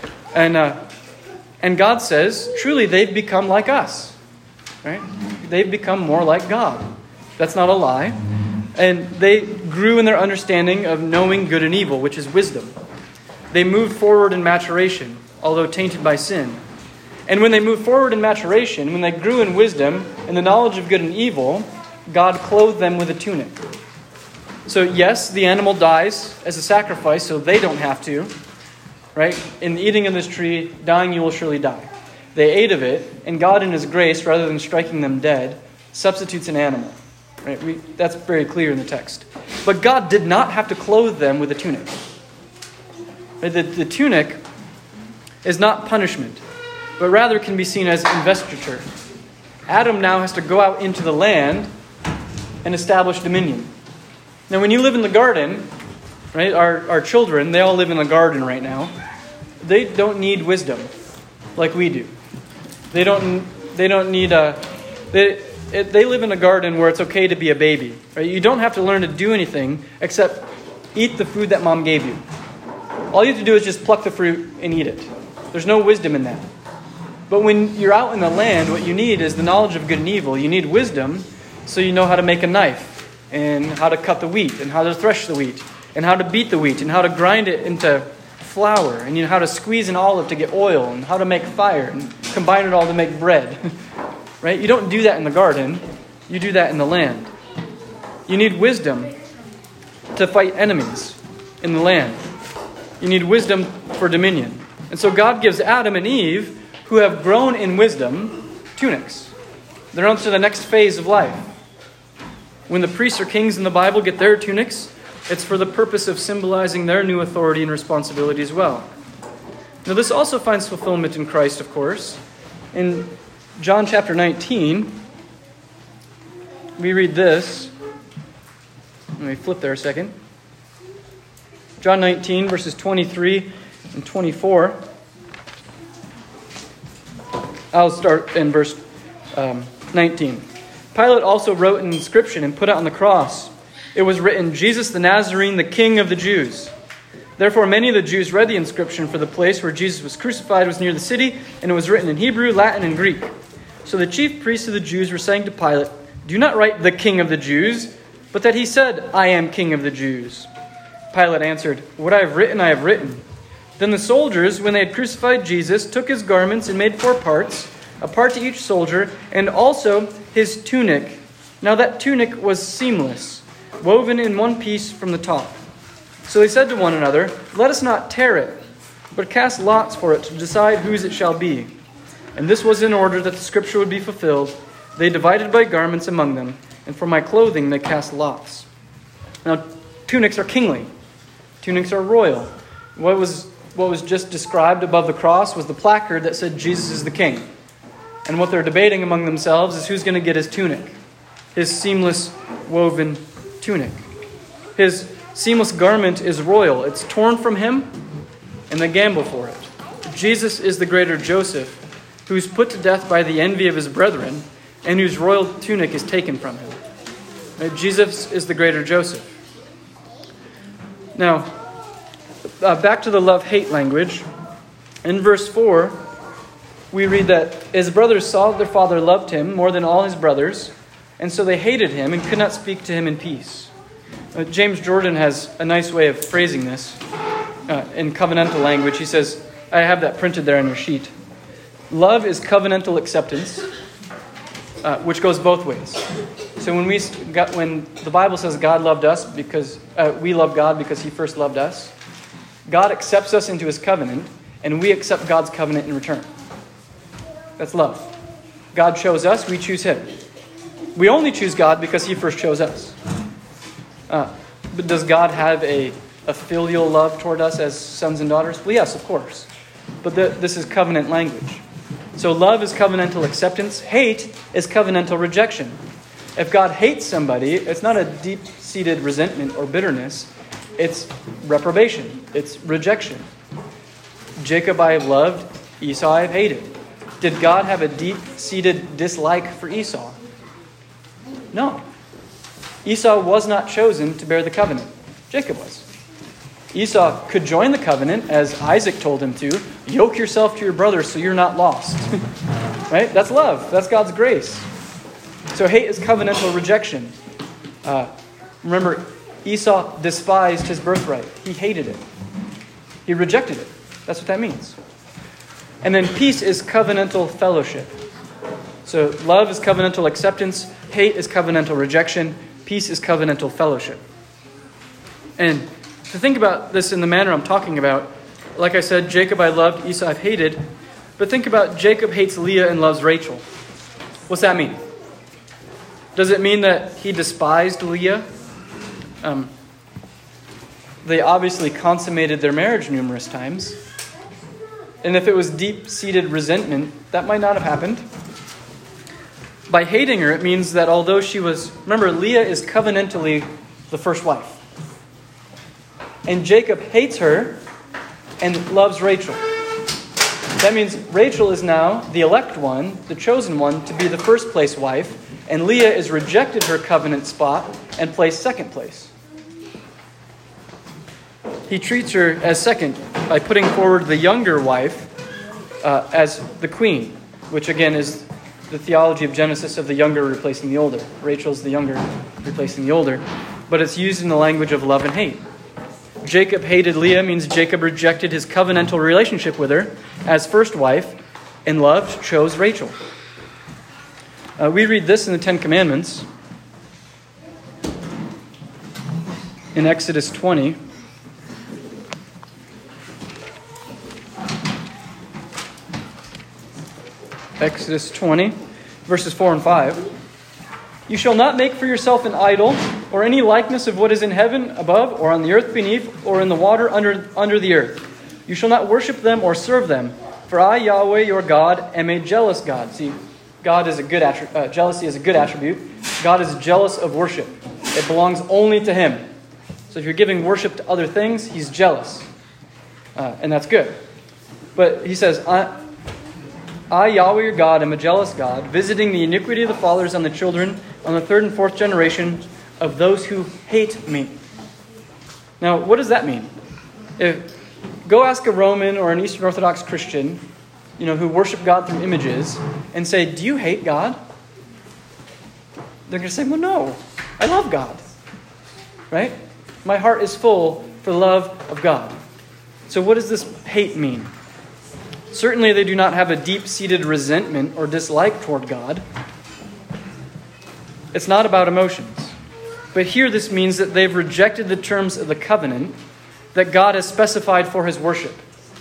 And God says, truly, they've become like us. Right? They've become more like God. That's not a lie. And they grew in their understanding of knowing good and evil, which is wisdom. They moved forward in maturation, although tainted by sin. And when they moved forward in maturation, when they grew in wisdom and the knowledge of good and evil, God clothed them with a tunic. So yes, the animal dies as a sacrifice, so they don't have to. Right? In the eating of this tree, dying you will surely die. They ate of it, and God in His grace, rather than striking them dead, substitutes an animal. Right? That's very clear in the text. But God did not have to clothe them with a tunic. Right? The tunic is not punishment, but rather can be seen as investiture. Adam now has to go out into the land and establish dominion. Now, when you live in the garden, right, our children, they all live in the garden right now. They don't need wisdom like we do. They don't need they live in a garden where it's okay to be a baby. Right? You don't have to learn to do anything except eat the food that mom gave you. All you have to do is just pluck the fruit and eat it. There's no wisdom in that. But when you're out in the land, what you need is the knowledge of good and evil. You need wisdom so you know how to make a knife and how to cut the wheat and how to thresh the wheat and how to beat the wheat and how to grind it into flour and you know how to squeeze an olive to get oil and how to make fire and combine it all to make bread. Right? You don't do that in the garden. You do that in the land. You need wisdom to fight enemies in the land. You need wisdom for dominion. And so God gives Adam and Eve, who have grown in wisdom, tunics. They're on to the next phase of life. When the priests or kings in the Bible get their tunics, it's for the purpose of symbolizing their new authority and responsibility as well. Now, this also finds fulfillment in Christ, of course. In John chapter 19, we read this. Let me flip there a second. John 19, verses 23 and 24. I'll start in verse 19. Pilate also wrote an inscription and put it on the cross. It was written, Jesus the Nazarene, the King of the Jews. Therefore many of the Jews read the inscription, for the place where Jesus was crucified was near the city, and it was written in Hebrew, Latin, and Greek. So the chief priests of the Jews were saying to Pilate, do not write the King of the Jews, but that he said, I am King of the Jews. Pilate answered, what I have written. Then the soldiers, when they had crucified Jesus, took his garments and made 4 parts, a part to each soldier, and also his tunic. Now that tunic was seamless, woven in one piece from the top. So they said to one another, let us not tear it, but cast lots for it to decide whose it shall be. And this was in order that the scripture would be fulfilled. They divided by garments among them, and for my clothing they cast lots. Now, tunics are kingly. Tunics are royal. What was just described above the cross was the placard that said Jesus is the King. And what they're debating among themselves is who's going to get his tunic, his seamless woven tunic. His seamless garment is royal. It's torn from him, and they gamble for it. Jesus is the greater Joseph, who's put to death by the envy of his brethren, and whose royal tunic is taken from him. Right? Jesus is the greater Joseph. Now, back to the love-hate language. In verse 4, we read that his brothers saw that their father loved him more than all his brothers, and so they hated him and could not speak to him in peace. James Jordan has a nice way of phrasing this in covenantal language. He says, I have that printed there on your sheet. Love is covenantal acceptance, which goes both ways. So when the Bible says God loved us because we love God because he first loved us, God accepts us into his covenant, and we accept God's covenant in return. That's love. God chose us, we choose him. We only choose God because he first chose us. But does God have a filial love toward us as sons and daughters? Well, yes, of course. But this is covenant language. So love is covenantal acceptance. Hate is covenantal rejection. If God hates somebody, it's not a deep-seated resentment or bitterness. It's reprobation. It's rejection. Jacob I have loved, Esau I have hated. Did God have a deep-seated dislike for Esau? No. Esau was not chosen to bear the covenant. Jacob was. Esau could join the covenant, as Isaac told him to. Yoke yourself to your brother so you're not lost. Right? That's love. That's God's grace. So hate is covenantal rejection. Remember, Esau despised his birthright. He hated it. He rejected it. That's what that means. And then peace is covenantal fellowship. So love is covenantal acceptance. Hate is covenantal rejection. Peace is covenantal fellowship. And to think about this in the manner I'm talking about, like I said, Jacob I loved, Esau I've hated. But think about Jacob hates Leah and loves Rachel. What's that mean? Does it mean that he despised Leah? They obviously consummated their marriage numerous times. And if it was deep-seated resentment, that might not have happened. By hating her, it means that although she was... Remember, Leah is covenantally the first wife. And Jacob hates her and loves Rachel. That means Rachel is now the elect one, the chosen one, to be the first place wife. And Leah is rejected her covenant spot and placed second place. He treats her as second by putting forward the younger wife as the queen, which again is the theology of Genesis of the younger replacing the older. Rachel's the younger replacing the older. But it's used in the language of love and hate. Jacob hated Leah means Jacob rejected his covenantal relationship with her as first wife and loved, chose Rachel. We read this in the Ten Commandments in Exodus 20. Exodus 20, verses 4 and 5. You shall not make for yourself an idol or any likeness of what is in heaven above or on the earth beneath or in the water under the earth. You shall not worship them or serve them. For I, Yahweh, your God, am a jealous God. See, God is a good jealousy is a good attribute. God is jealous of worship. It belongs only to Him. So if you're giving worship to other things, He's jealous. And that's good. But He says, I, Yahweh your God, am a jealous God, visiting the iniquity of the fathers on the children, on the third and fourth generation of those who hate me. Now, what does that mean? Go ask a Roman or an Eastern Orthodox Christian, who worship God through images, and say, do you hate God? They're going to say, well, no, I love God. Right? My heart is full for the love of God. So what does this hate mean? Certainly they do not have a deep-seated resentment or dislike toward God. It's not about emotions. But here this means that they've rejected the terms of the covenant that God has specified for His worship.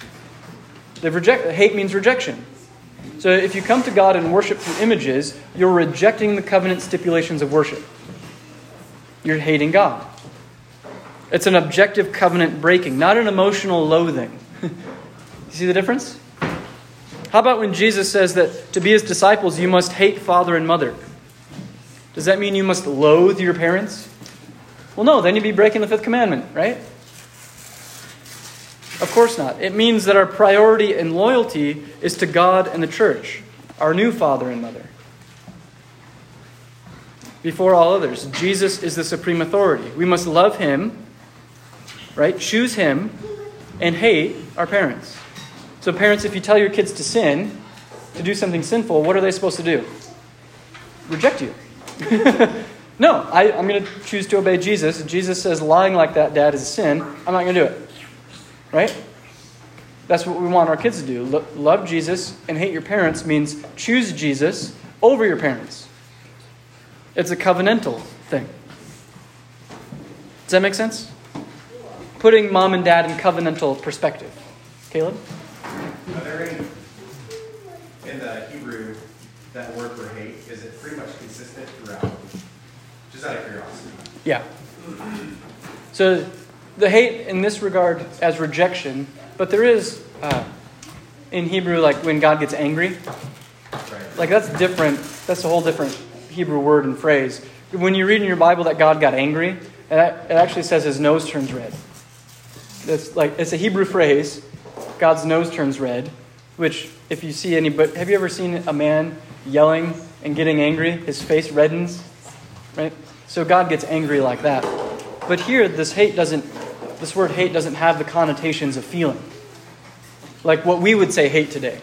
Hate means rejection. So if you come to God and worship through images, you're rejecting the covenant stipulations of worship. You're hating God. It's an objective covenant breaking, not an emotional loathing. You see the difference? How about when Jesus says that to be His disciples, you must hate father and mother? Does that mean you must loathe your parents? Well, no, then you'd be breaking the fifth commandment, right? Of course not. It means that our priority and loyalty is to God and the church, our new father and mother. Before all others, Jesus is the supreme authority. We must love Him, right? Choose Him, and hate our parents. So parents, if you tell your kids to sin, to do something sinful, what are they supposed to do? Reject you. No, I'm going to choose to obey Jesus. Jesus says lying like that, Dad, is a sin. I'm not going to do it. Right? That's what we want our kids to do. Love Jesus and hate your parents means choose Jesus over your parents. It's a covenantal thing. Does that make sense? Putting mom and dad in covenantal perspective. Caleb? Are there any, in the Hebrew, that word for hate, is it pretty much consistent throughout? Just out of curiosity. Yeah. So the hate in this regard as rejection, but there is, in Hebrew, like when God gets angry. Right. Like that's different. That's a whole different Hebrew word and phrase. When you read in your Bible that God got angry, it actually says His nose turns red. It's a Hebrew phrase. God's nose turns red. which if you see but have you ever seen a man yelling and getting angry? His face reddens, right? So God gets angry like that. But here, this word hate doesn't have the connotations of feeling. Like what we would say hate today.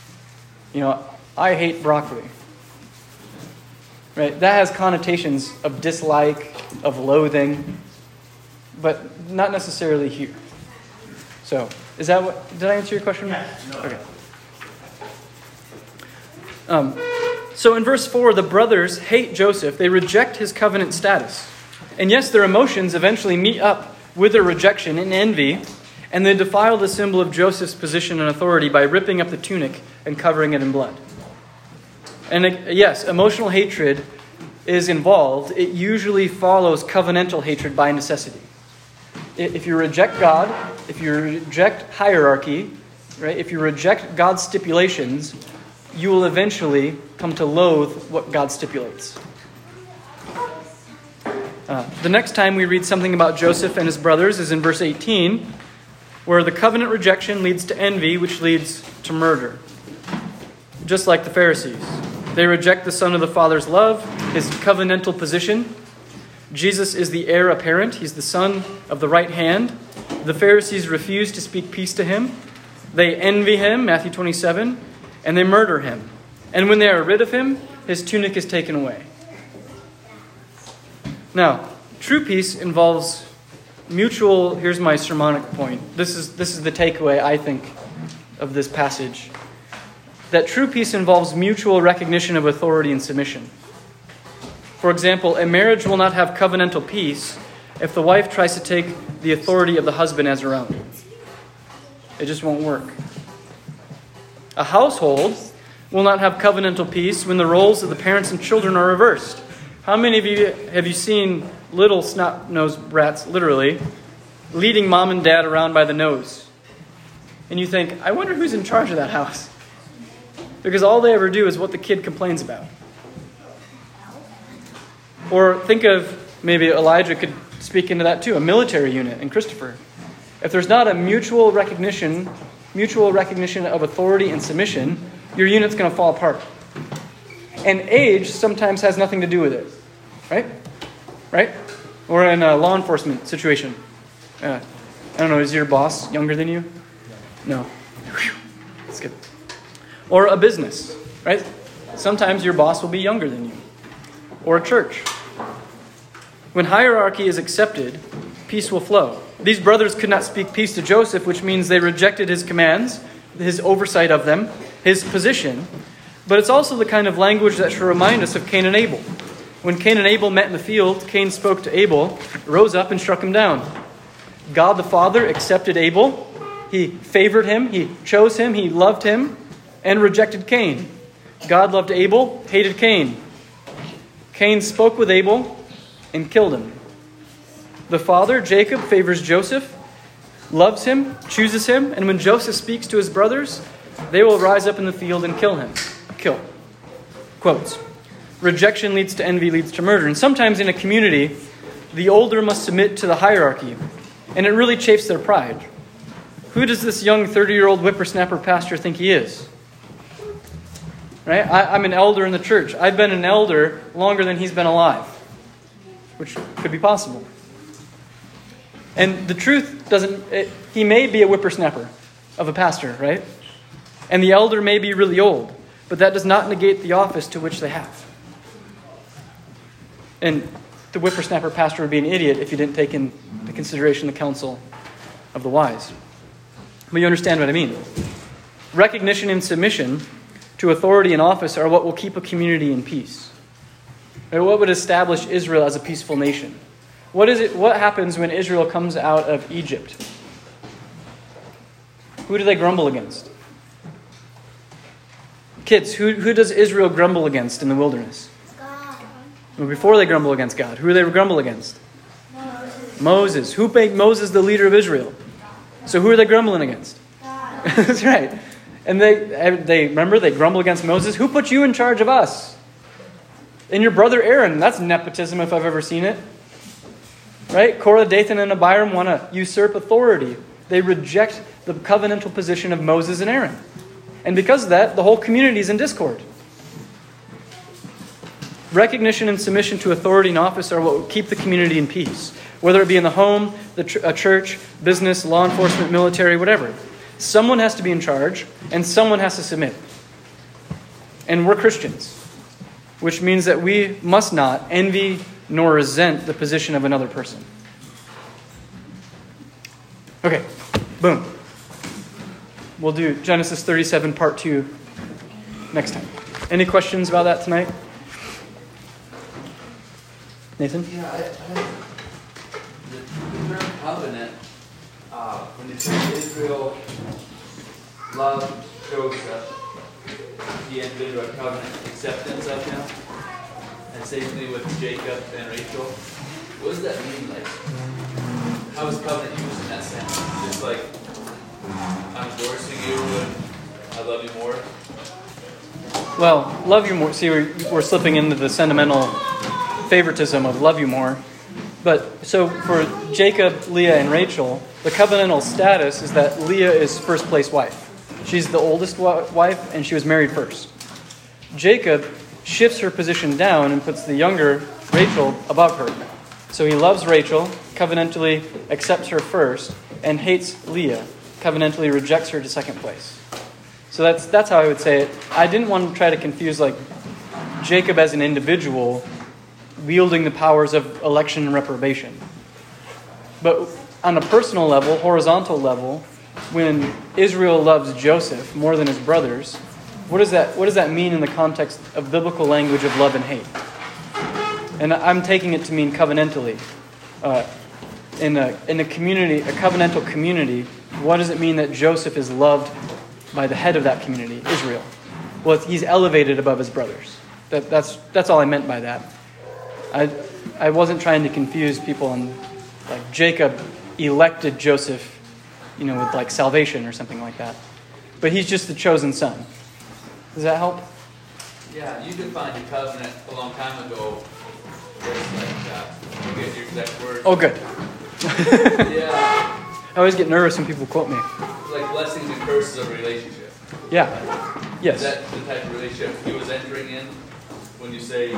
I hate broccoli. Right? That has connotations of dislike, of loathing, but not necessarily here. So, did I answer your question? Yeah. No. Okay. So in verse 4, the brothers hate Joseph. They reject his covenant status. And yes, their emotions eventually meet up with their rejection in envy, and they defile the symbol of Joseph's position and authority by ripping up the tunic and covering it in blood. And yes, emotional hatred is involved. It usually follows covenantal hatred by necessity. If you reject God, if you reject hierarchy, right? If you reject God's stipulations, you will eventually come to loathe what God stipulates. The next time we read something about Joseph and his brothers is in verse 18, where the covenant rejection leads to envy, which leads to murder. Just like the Pharisees. They reject the son of the Father's love, his covenantal position. Jesus is the heir apparent. He's the son of the right hand. The Pharisees refuse to speak peace to him. They envy him, Matthew 27, and they murder him. And when they are rid of him, his tunic is taken away. Now, true peace involves mutual, here's my sermonic point. This is the takeaway, I think, of this passage. That true peace involves mutual recognition of authority and submission. For example, a marriage will not have covenantal peace if the wife tries to take the authority of the husband as her own. It just won't work. A household will not have covenantal peace when the roles of the parents and children are reversed. How many of you have you seen little snot-nosed brats, literally, leading mom and dad around by the nose? And you think, I wonder who's in charge of that house. Because all they ever do is what the kid complains about. Or think of, maybe Elijah could speak into that too, a military unit in Christopher. If there's not a mutual recognition of authority and submission, your unit's going to fall apart. And age sometimes has nothing to do with it. Right? Or in a law enforcement situation. I don't know, is your boss younger than you? No. That's good. Or a business, right? Sometimes your boss will be younger than you. Or a church. When hierarchy is accepted, peace will flow. These brothers could not speak peace to Joseph, which means they rejected his commands, his oversight of them, his position. But it's also the kind of language that should remind us of Cain and Abel. When Cain and Abel met in the field, Cain spoke to Abel, rose up and struck him down. God the Father accepted Abel. He favored him. He chose him. He loved him and rejected Cain. God loved Abel, hated Cain. Cain spoke with Abel and killed him. The father, Jacob, favors Joseph, loves him, chooses him, and when Joseph speaks to his brothers, they will rise up in the field and kill him. Kill. Quotes. Rejection leads to envy, leads to murder. And sometimes in a community, the older must submit to the hierarchy, and it really chafes their pride. Who does this young 30-year-old whippersnapper pastor think he is? Right? I'm an elder in the church. I've been an elder longer than he's been alive, which could be possible. And the truth he may be a whippersnapper of a pastor, right? And the elder may be really old, but that does not negate the office to which they have. And the whippersnapper pastor would be an idiot if he didn't take into consideration the counsel of the wise. But you understand what I mean. Recognition and submission to authority and office are what will keep a community in peace. What would establish Israel as a peaceful nation? What happens when Israel comes out of Egypt? Who do they grumble against? Kids, who does Israel grumble against in the wilderness? God. Well, before they grumble against God, who do they grumble against? Moses. Who made Moses the leader of Israel? So who are they grumbling against? God. That's right. And they grumble against Moses. Who put you in charge of us? And your brother Aaron. That's nepotism if I've ever seen it. Right? Korah, Dathan, and Abiram want to usurp authority. They reject the covenantal position of Moses and Aaron. And because of that, the whole community is in discord. Recognition and submission to authority and office are what will keep the community in peace. Whether it be in the home, a church, business, law enforcement, military, whatever. Someone has to be in charge, and someone has to submit. And we're Christians, which means that we must not envy nor resent the position of another person. Okay, boom. We'll do Genesis 37 part 2 next time. Any questions about that tonight? Nathan? Yeah, the term covenant, when it says Israel loved Joseph, he entered into a covenant acceptance of him, and same thing with Jacob and Rachel. What does that mean? Like, how is covenant used in that sense? Just like, I'm endorsing you and I love you more? Well, love you more. See, we're slipping into the sentimental favoritism of love you more. But so for Jacob, Leah, and Rachel, the covenantal status is that Leah is first place wife. She's the oldest wife, and she was married first. Jacob shifts her position down and puts the younger Rachel above her. So he loves Rachel, covenantally accepts her first, and hates Leah, covenantally rejects her to second place. So that's how I would say it. I didn't want to try to confuse like Jacob as an individual wielding the powers of election and reprobation. But on a personal level, horizontal level, when Israel loves Joseph more than his brothers, what does that mean in the context of biblical language of love and hate? And I'm taking it to mean covenantally. In a community, a covenantal community, what does it mean that Joseph is loved by the head of that community, Israel? Well, he's elevated above his brothers. That's all I meant by that. I wasn't trying to confuse people on like Jacob elected Joseph, with like salvation or something like that. But he's just the chosen son. Does that help? Yeah, you defined a covenant a long time ago. It's like, forget your exact words. Oh, good. Yeah. I always get nervous when people quote me. Like blessings and curses of a relationship. Yeah. Yes. Is that the type of relationship he was entering in when you say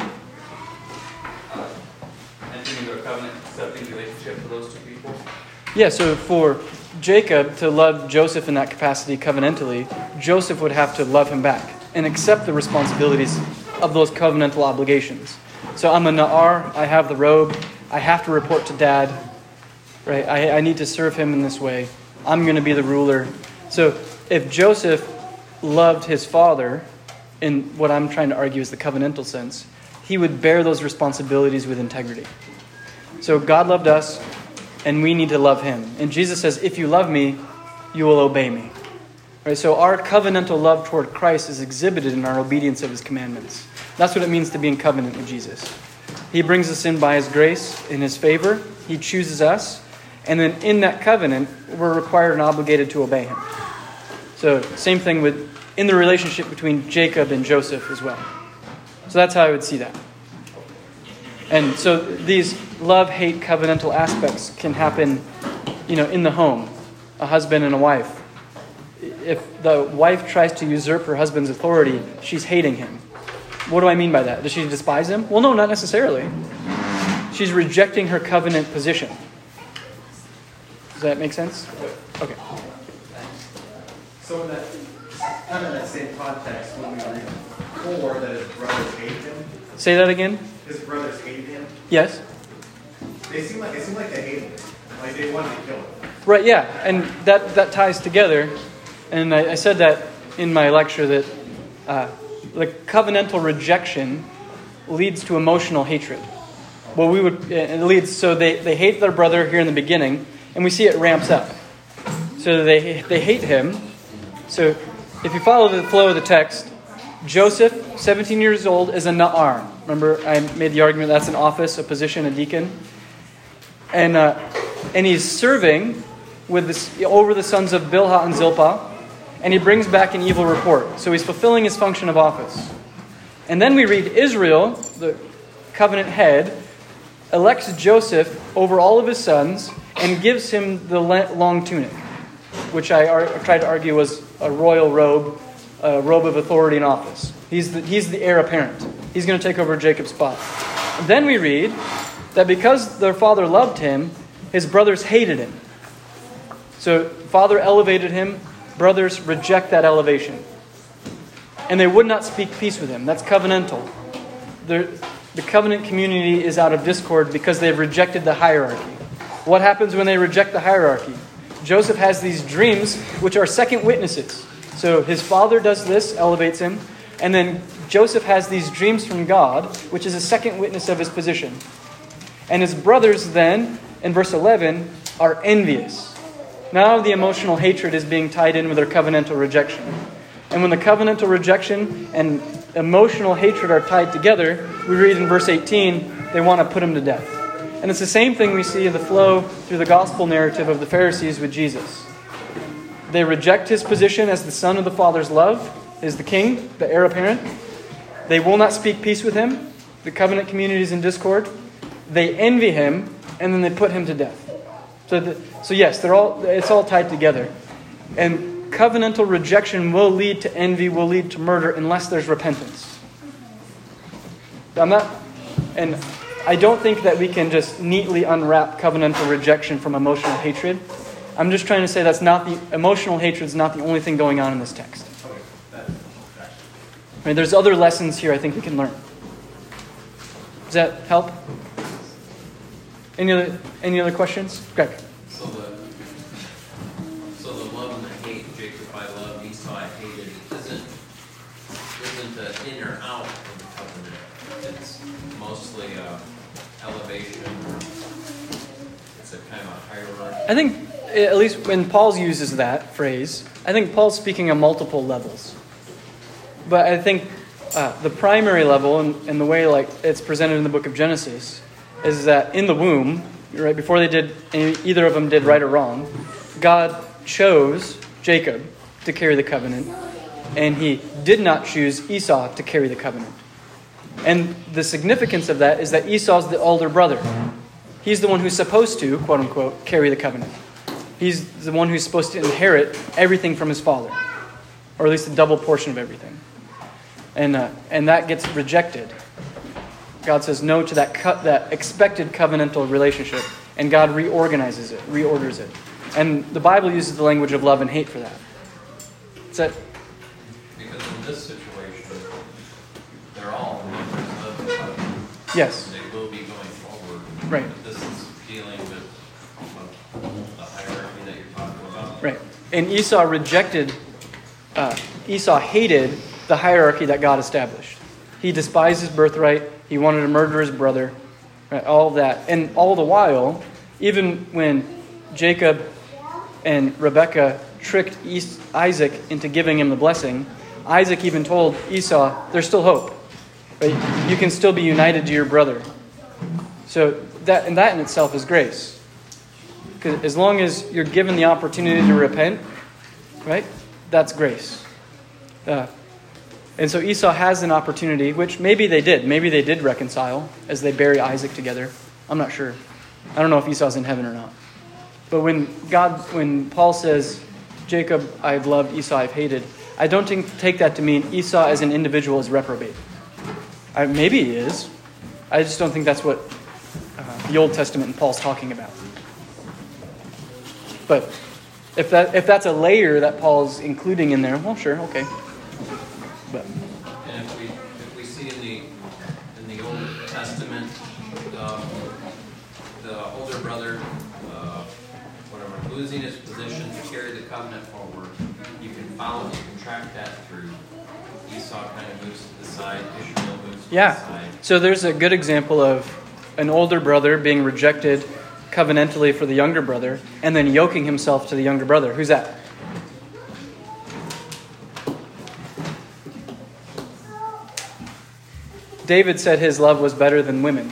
entering into a covenant, accepting relationship for those two people? Yeah, so for Jacob to love Joseph in that capacity covenantally, Joseph would have to love him back and accept the responsibilities of those covenantal obligations. So I'm a Na'ar, I have the robe, I have to report to dad, right? I need to serve him in this way. I'm going to be the ruler. So if Joseph loved his father, in what I'm trying to argue is the covenantal sense, he would bear those responsibilities with integrity. So God loved us, and we need to love him. And Jesus says, if you love me, you will obey me. Right? So our covenantal love toward Christ is exhibited in our obedience of his commandments. That's what it means to be in covenant with Jesus. He brings us in by his grace, in his favor. He chooses us. And then in that covenant, we're required and obligated to obey him. So same thing in the relationship between Jacob and Joseph as well. So that's how I would see that. And so these love-hate covenantal aspects can happen, in the home, a husband and a wife. If the wife tries to usurp her husband's authority, she's hating him. What do I mean by that? Does she despise him? Well, no, not necessarily. She's rejecting her covenant position. Does that make sense? Okay. So in that same context, when we read 4 that his brothers hated him. Say that again? His brothers hated him. Yes. They seem like they hated him. Like they wanted to kill him. Right, yeah. And that ties together. And I said that in my lecture that the covenantal rejection leads to emotional hatred. Well, so they hate their brother here in the beginning, and we see it ramps up. So they hate him. So if you follow the flow of the text, Joseph, 17 years old, is a Na'ar. Remember, I made the argument that's an office, a position, a deacon. And he's serving over the sons of Bilhah and Zilpah, and he brings back an evil report. So he's fulfilling his function of office. And then we read Israel, the covenant head, elects Joseph over all of his sons and gives him the long tunic, which I tried to argue was a royal robe robe of authority and office. He's the heir apparent. He's going to take over Jacob's spot. And then we read that because their father loved him, his brothers hated him. So father elevated him, brothers reject that elevation. And they would not speak peace with him. That's covenantal. The covenant community is out of discord because they've rejected the hierarchy. What happens when they reject the hierarchy? Joseph has these dreams, which are second witnesses. So his father does this, elevates him, and then Joseph has these dreams from God, which is a second witness of his position. And his brothers then, in verse 11, are envious. Now the emotional hatred is being tied in with their covenantal rejection. And when the covenantal rejection and emotional hatred are tied together, we read in verse 18, they want to put him to death. And it's the same thing we see in the flow through the gospel narrative of the Pharisees with Jesus. They reject his position as the son of the Father's love, is the king, the heir apparent. They will not speak peace with him. The covenant community is in discord. They envy him, and then they put him to death. So yes, it's all tied together. And covenantal rejection will lead to envy, will lead to murder, unless there's repentance. And I don't think that we can just neatly unwrap covenantal rejection from emotional hatred. I'm just trying to say emotional hatred is not the only thing going on in this text. I mean, there's other lessons here I think we can learn. Does that help? Any other questions? Greg? So the love and the hate, Jacob I love, Esau I hated, isn't the in or out of the covenant. It's mostly elevation, or it's a kind of a hierarchy. I think, at least when Paul uses that phrase, I think Paul's speaking on multiple levels. But I think the primary level, and the way it's presented in the book of Genesis, is that in the womb, right before either of them did right or wrong, God chose Jacob to carry the covenant, and he did not choose Esau to carry the covenant. And the significance of that is that Esau's the older brother. He's the one who's supposed to, quote unquote, carry the covenant. He's the one who's supposed to inherit everything from his father, or at least a double portion of everything. And that gets rejected. God says no to that expected covenantal relationship, and God reorganizes it, reorders it. And the Bible uses the language of love and hate for that. Is that? Because in this situation, they're all members of the covenant. Yes. They will be going forward. Right. But this is dealing with the hierarchy that you're talking about. Right. And Esau hated the hierarchy that God established. He despised his birthright. He wanted to murder his brother. Right, all of that. And all the while, even when Jacob and Rebekah tricked Isaac into giving him the blessing, Isaac even told Esau, there's still hope. Right? You can still be united to your brother. So that in itself is grace. Because as long as you're given the opportunity to repent, right, that's grace. And so Esau has an opportunity, which maybe they did. Maybe they did reconcile as they bury Isaac together. I'm not sure. I don't know if Esau's in heaven or not. But when Paul says, Jacob I've loved, Esau I've hated, I don't take that to mean Esau as an individual is reprobate. Maybe he is. I just don't think that's what the Old Testament and Paul's talking about. But if that's a layer that Paul's including in there, well, sure, okay. But. And if we see in the Old Testament, the older brother, losing his position to carry the covenant forward, you can track that through. Esau kind of moves to the side, Ishmael moves to the side. So there's a good example of an older brother being rejected covenantally for the younger brother, and then yoking himself to the younger brother. Who's that? David said his love was better than women.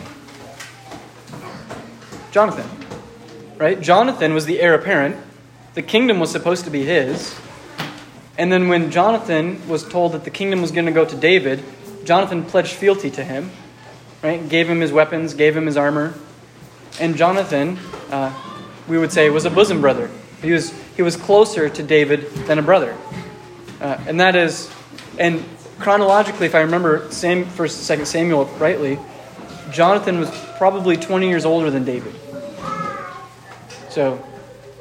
Jonathan. Right? Jonathan was the heir apparent. The kingdom was supposed to be his. And then when Jonathan was told that the kingdom was going to go to David, Jonathan pledged fealty to him. Right? Gave him his weapons, gave him his armor. And Jonathan, we would say, was a bosom brother. He was closer to David than a brother. And that is And chronologically, if I remember 1st, 2nd Samuel rightly, Jonathan was probably 20 years older than David. So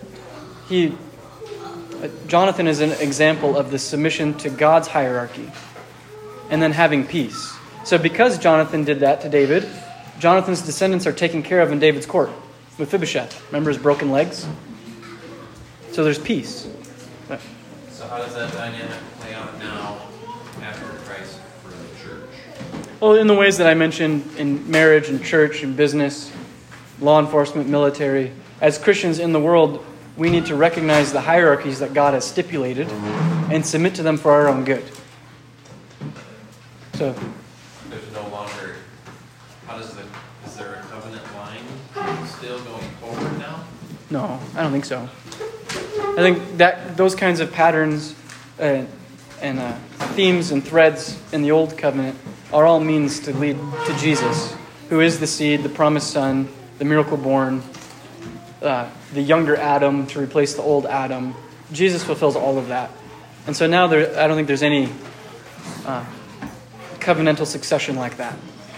Jonathan is an example of the submission to God's hierarchy and then having peace. So because Jonathan did that to David, Jonathan's descendants are taken care of in David's court. Mephibosheth, remember his broken legs? So there's peace. So how does that dynamic play out now after Christ for the church? Well, in the ways that I mentioned, in marriage and church and business, law enforcement, military. As Christians in the world, we need to recognize the hierarchies that God has stipulated and submit to them for our own good. So There's no longer, is there a covenant line still going forward now? no, I don't think so. I think that those kinds of patterns and themes and threads in the Old Covenant are all means to lead to Jesus, who is the seed, the promised Son, the miracle born, the younger Adam to replace the old Adam. Jesus fulfills all of that. And so now I don't think there's any covenantal succession like that.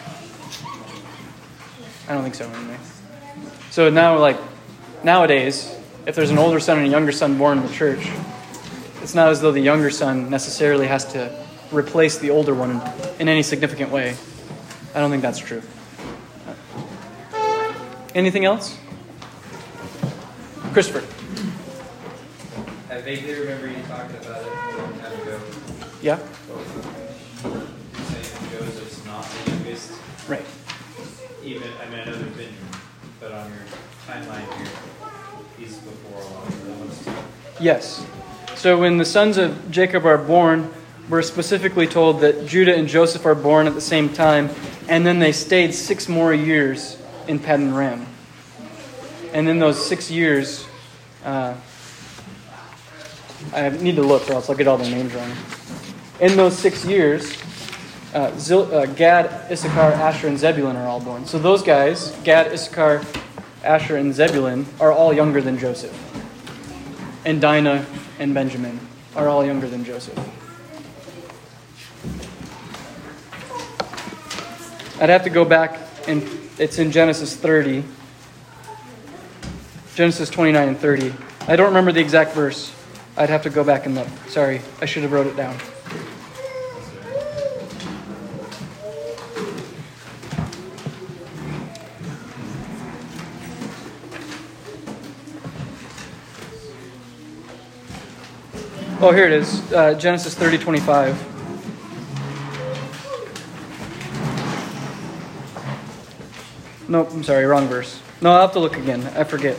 I don't think so anyway. So now, like nowadays, if there's an older son and a younger son born in the church, it's not as though the younger son necessarily has to replace the older one in any significant way. I don't think that's true. Anything else? Christopher. I vaguely remember you talking about it a long time ago. Yeah? Saying Joseph's not the youngest. Right. I know there's been, but on your timeline here, he's before a lot of the ones too. Yes. So when the sons of Jacob are born, we're specifically told that Judah and Joseph are born at the same time, and then they stayed 6 more years in Paddan Aram. And in those 6 years, I need to look or else I'll get all the names wrong. In those 6 years, Gad, Issachar, Asher, and Zebulun are all born. So those guys, Gad, Issachar, Asher, and Zebulun, are all younger than Joseph. And Dinah and Benjamin are all younger than Joseph. I'd have to go back, and it's in Genesis 30. Genesis 29 and 30. I don't remember the exact verse. I'd have to go back and look. Sorry, I should have wrote it down. Oh, here it is. Genesis 30:25. Nope, I'm sorry, wrong verse. No, I'll have to look again. I forget.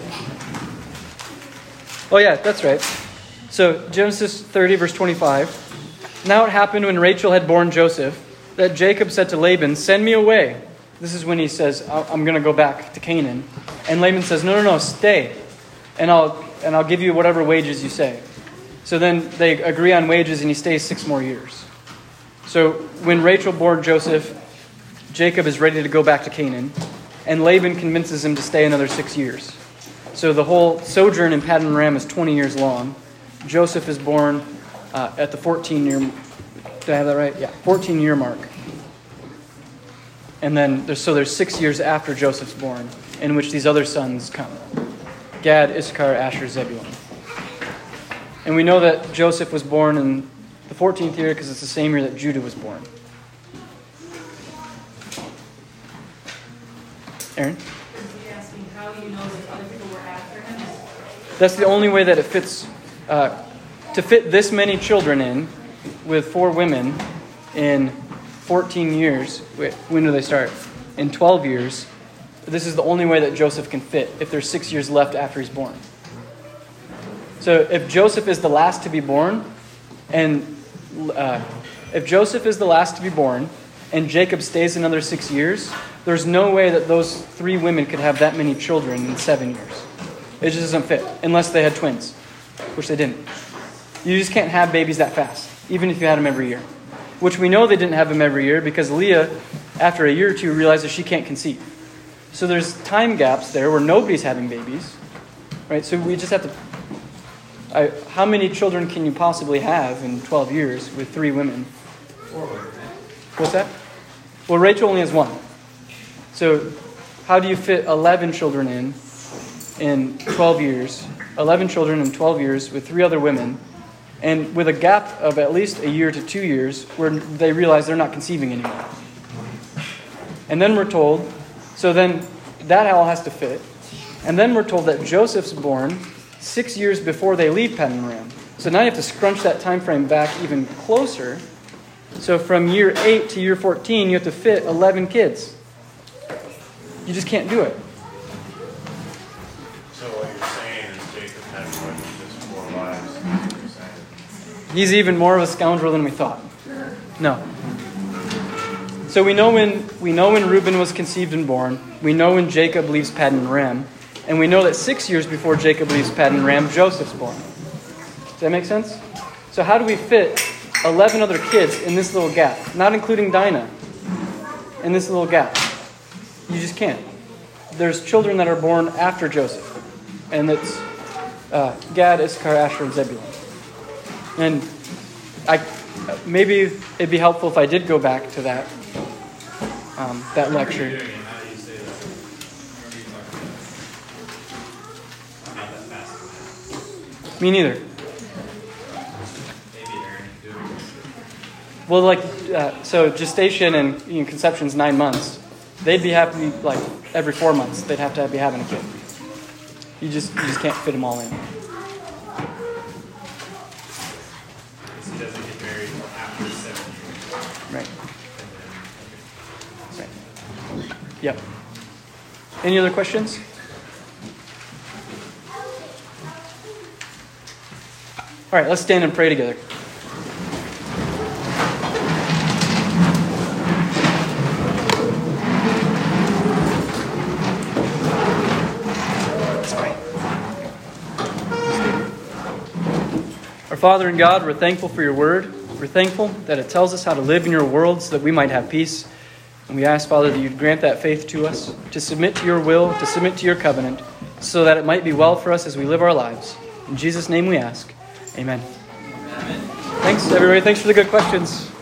Oh yeah, that's right. So Genesis 30, verse 25. Now it happened when Rachel had borne Joseph that Jacob said to Laban, "Send me away." This is when he says, "I'm going to go back to Canaan." And Laban says, No, stay. And I'll give you whatever wages you say. So then they agree on wages and he stays 6 more years. So when Rachel bore Joseph, Jacob is ready to go back to Canaan. And Laban convinces him to stay another 6 years. So the whole sojourn in Paddan Aram is 20 years long. Joseph is born at the 14-year... Did I have that right? Yeah, 14-year mark. And then there's 6 years after Joseph's born, in which these other sons come. Gad, Issachar, Asher, Zebulun. And we know that Joseph was born in the 14th year because it's the same year that Judah was born. Aaron? Is he asking how you know that other people were after him? That's the only way that it fits. To fit this many children in with 4 women in 14 years. Wait, when do they start? In 12 years. This is the only way that Joseph can fit if there's 6 years left after he's born. So if Joseph is the last to be born, and Jacob stays another 6 years, there's no way that those 3 women could have that many children in 7 years. It just doesn't fit, unless they had twins, which they didn't. You just can't have babies that fast, even if you had them every year. Which we know they didn't have them every year because Leah, after a year or 2, realizes she can't conceive. So there's time gaps there where nobody's having babies, right? So we just have to... how many children can you possibly have in 12 years with 3 women? forward, right? What's that? Well, Rachel only has one. So how do you fit 11 children in 12 years? 11 children in 12 years with 3 other women, and with a gap of at least a year to 2 years where they realize they're not conceiving anymore. And then we're told, so then that all has to fit. And then we're told that Joseph's born 6 years before they leave Paddan Aram. So now you have to scrunch that time frame back even closer. So from year 8 to year 14, you have to fit 11 kids. You just can't do it. So what you're saying is Jacob had more than just 4 wives. Is what you're saying. He's even more of a scoundrel than we thought. No. So we know when Reuben was conceived and born. We know when Jacob leaves Paddan Aram. And we know that 6 years before Jacob leaves Paddan Aram, Joseph's born. Does that make sense? So how do we fit 11 other kids in this little gap? Not including Dinah. In this little gap. You just can't. There's children that are born after Joseph. And it's Gad, Issachar, Asher, and Zebulun. And maybe it'd be helpful if I did go back to that lecture. How do you say that? What are you talking about? I'm not that fast with that. Me neither. Maybe Aaron can do it. Well, so gestation and conception's 9 months. They'd be happy like every 4 months. They'd have to be having a kid. You just can't fit them all in. He doesn't get married until after 7 years. Right. And then, Right. Yep. Any other questions? All right, let's stand and pray together. Our Father in God, we're thankful for your word. We're thankful that it tells us how to live in your world so that we might have peace. And we ask, Father, that you'd grant that faith to us, to submit to your will, to submit to your covenant, so that it might be well for us as we live our lives. In Jesus' name we ask. Amen. Thanks, everybody. Thanks for the good questions.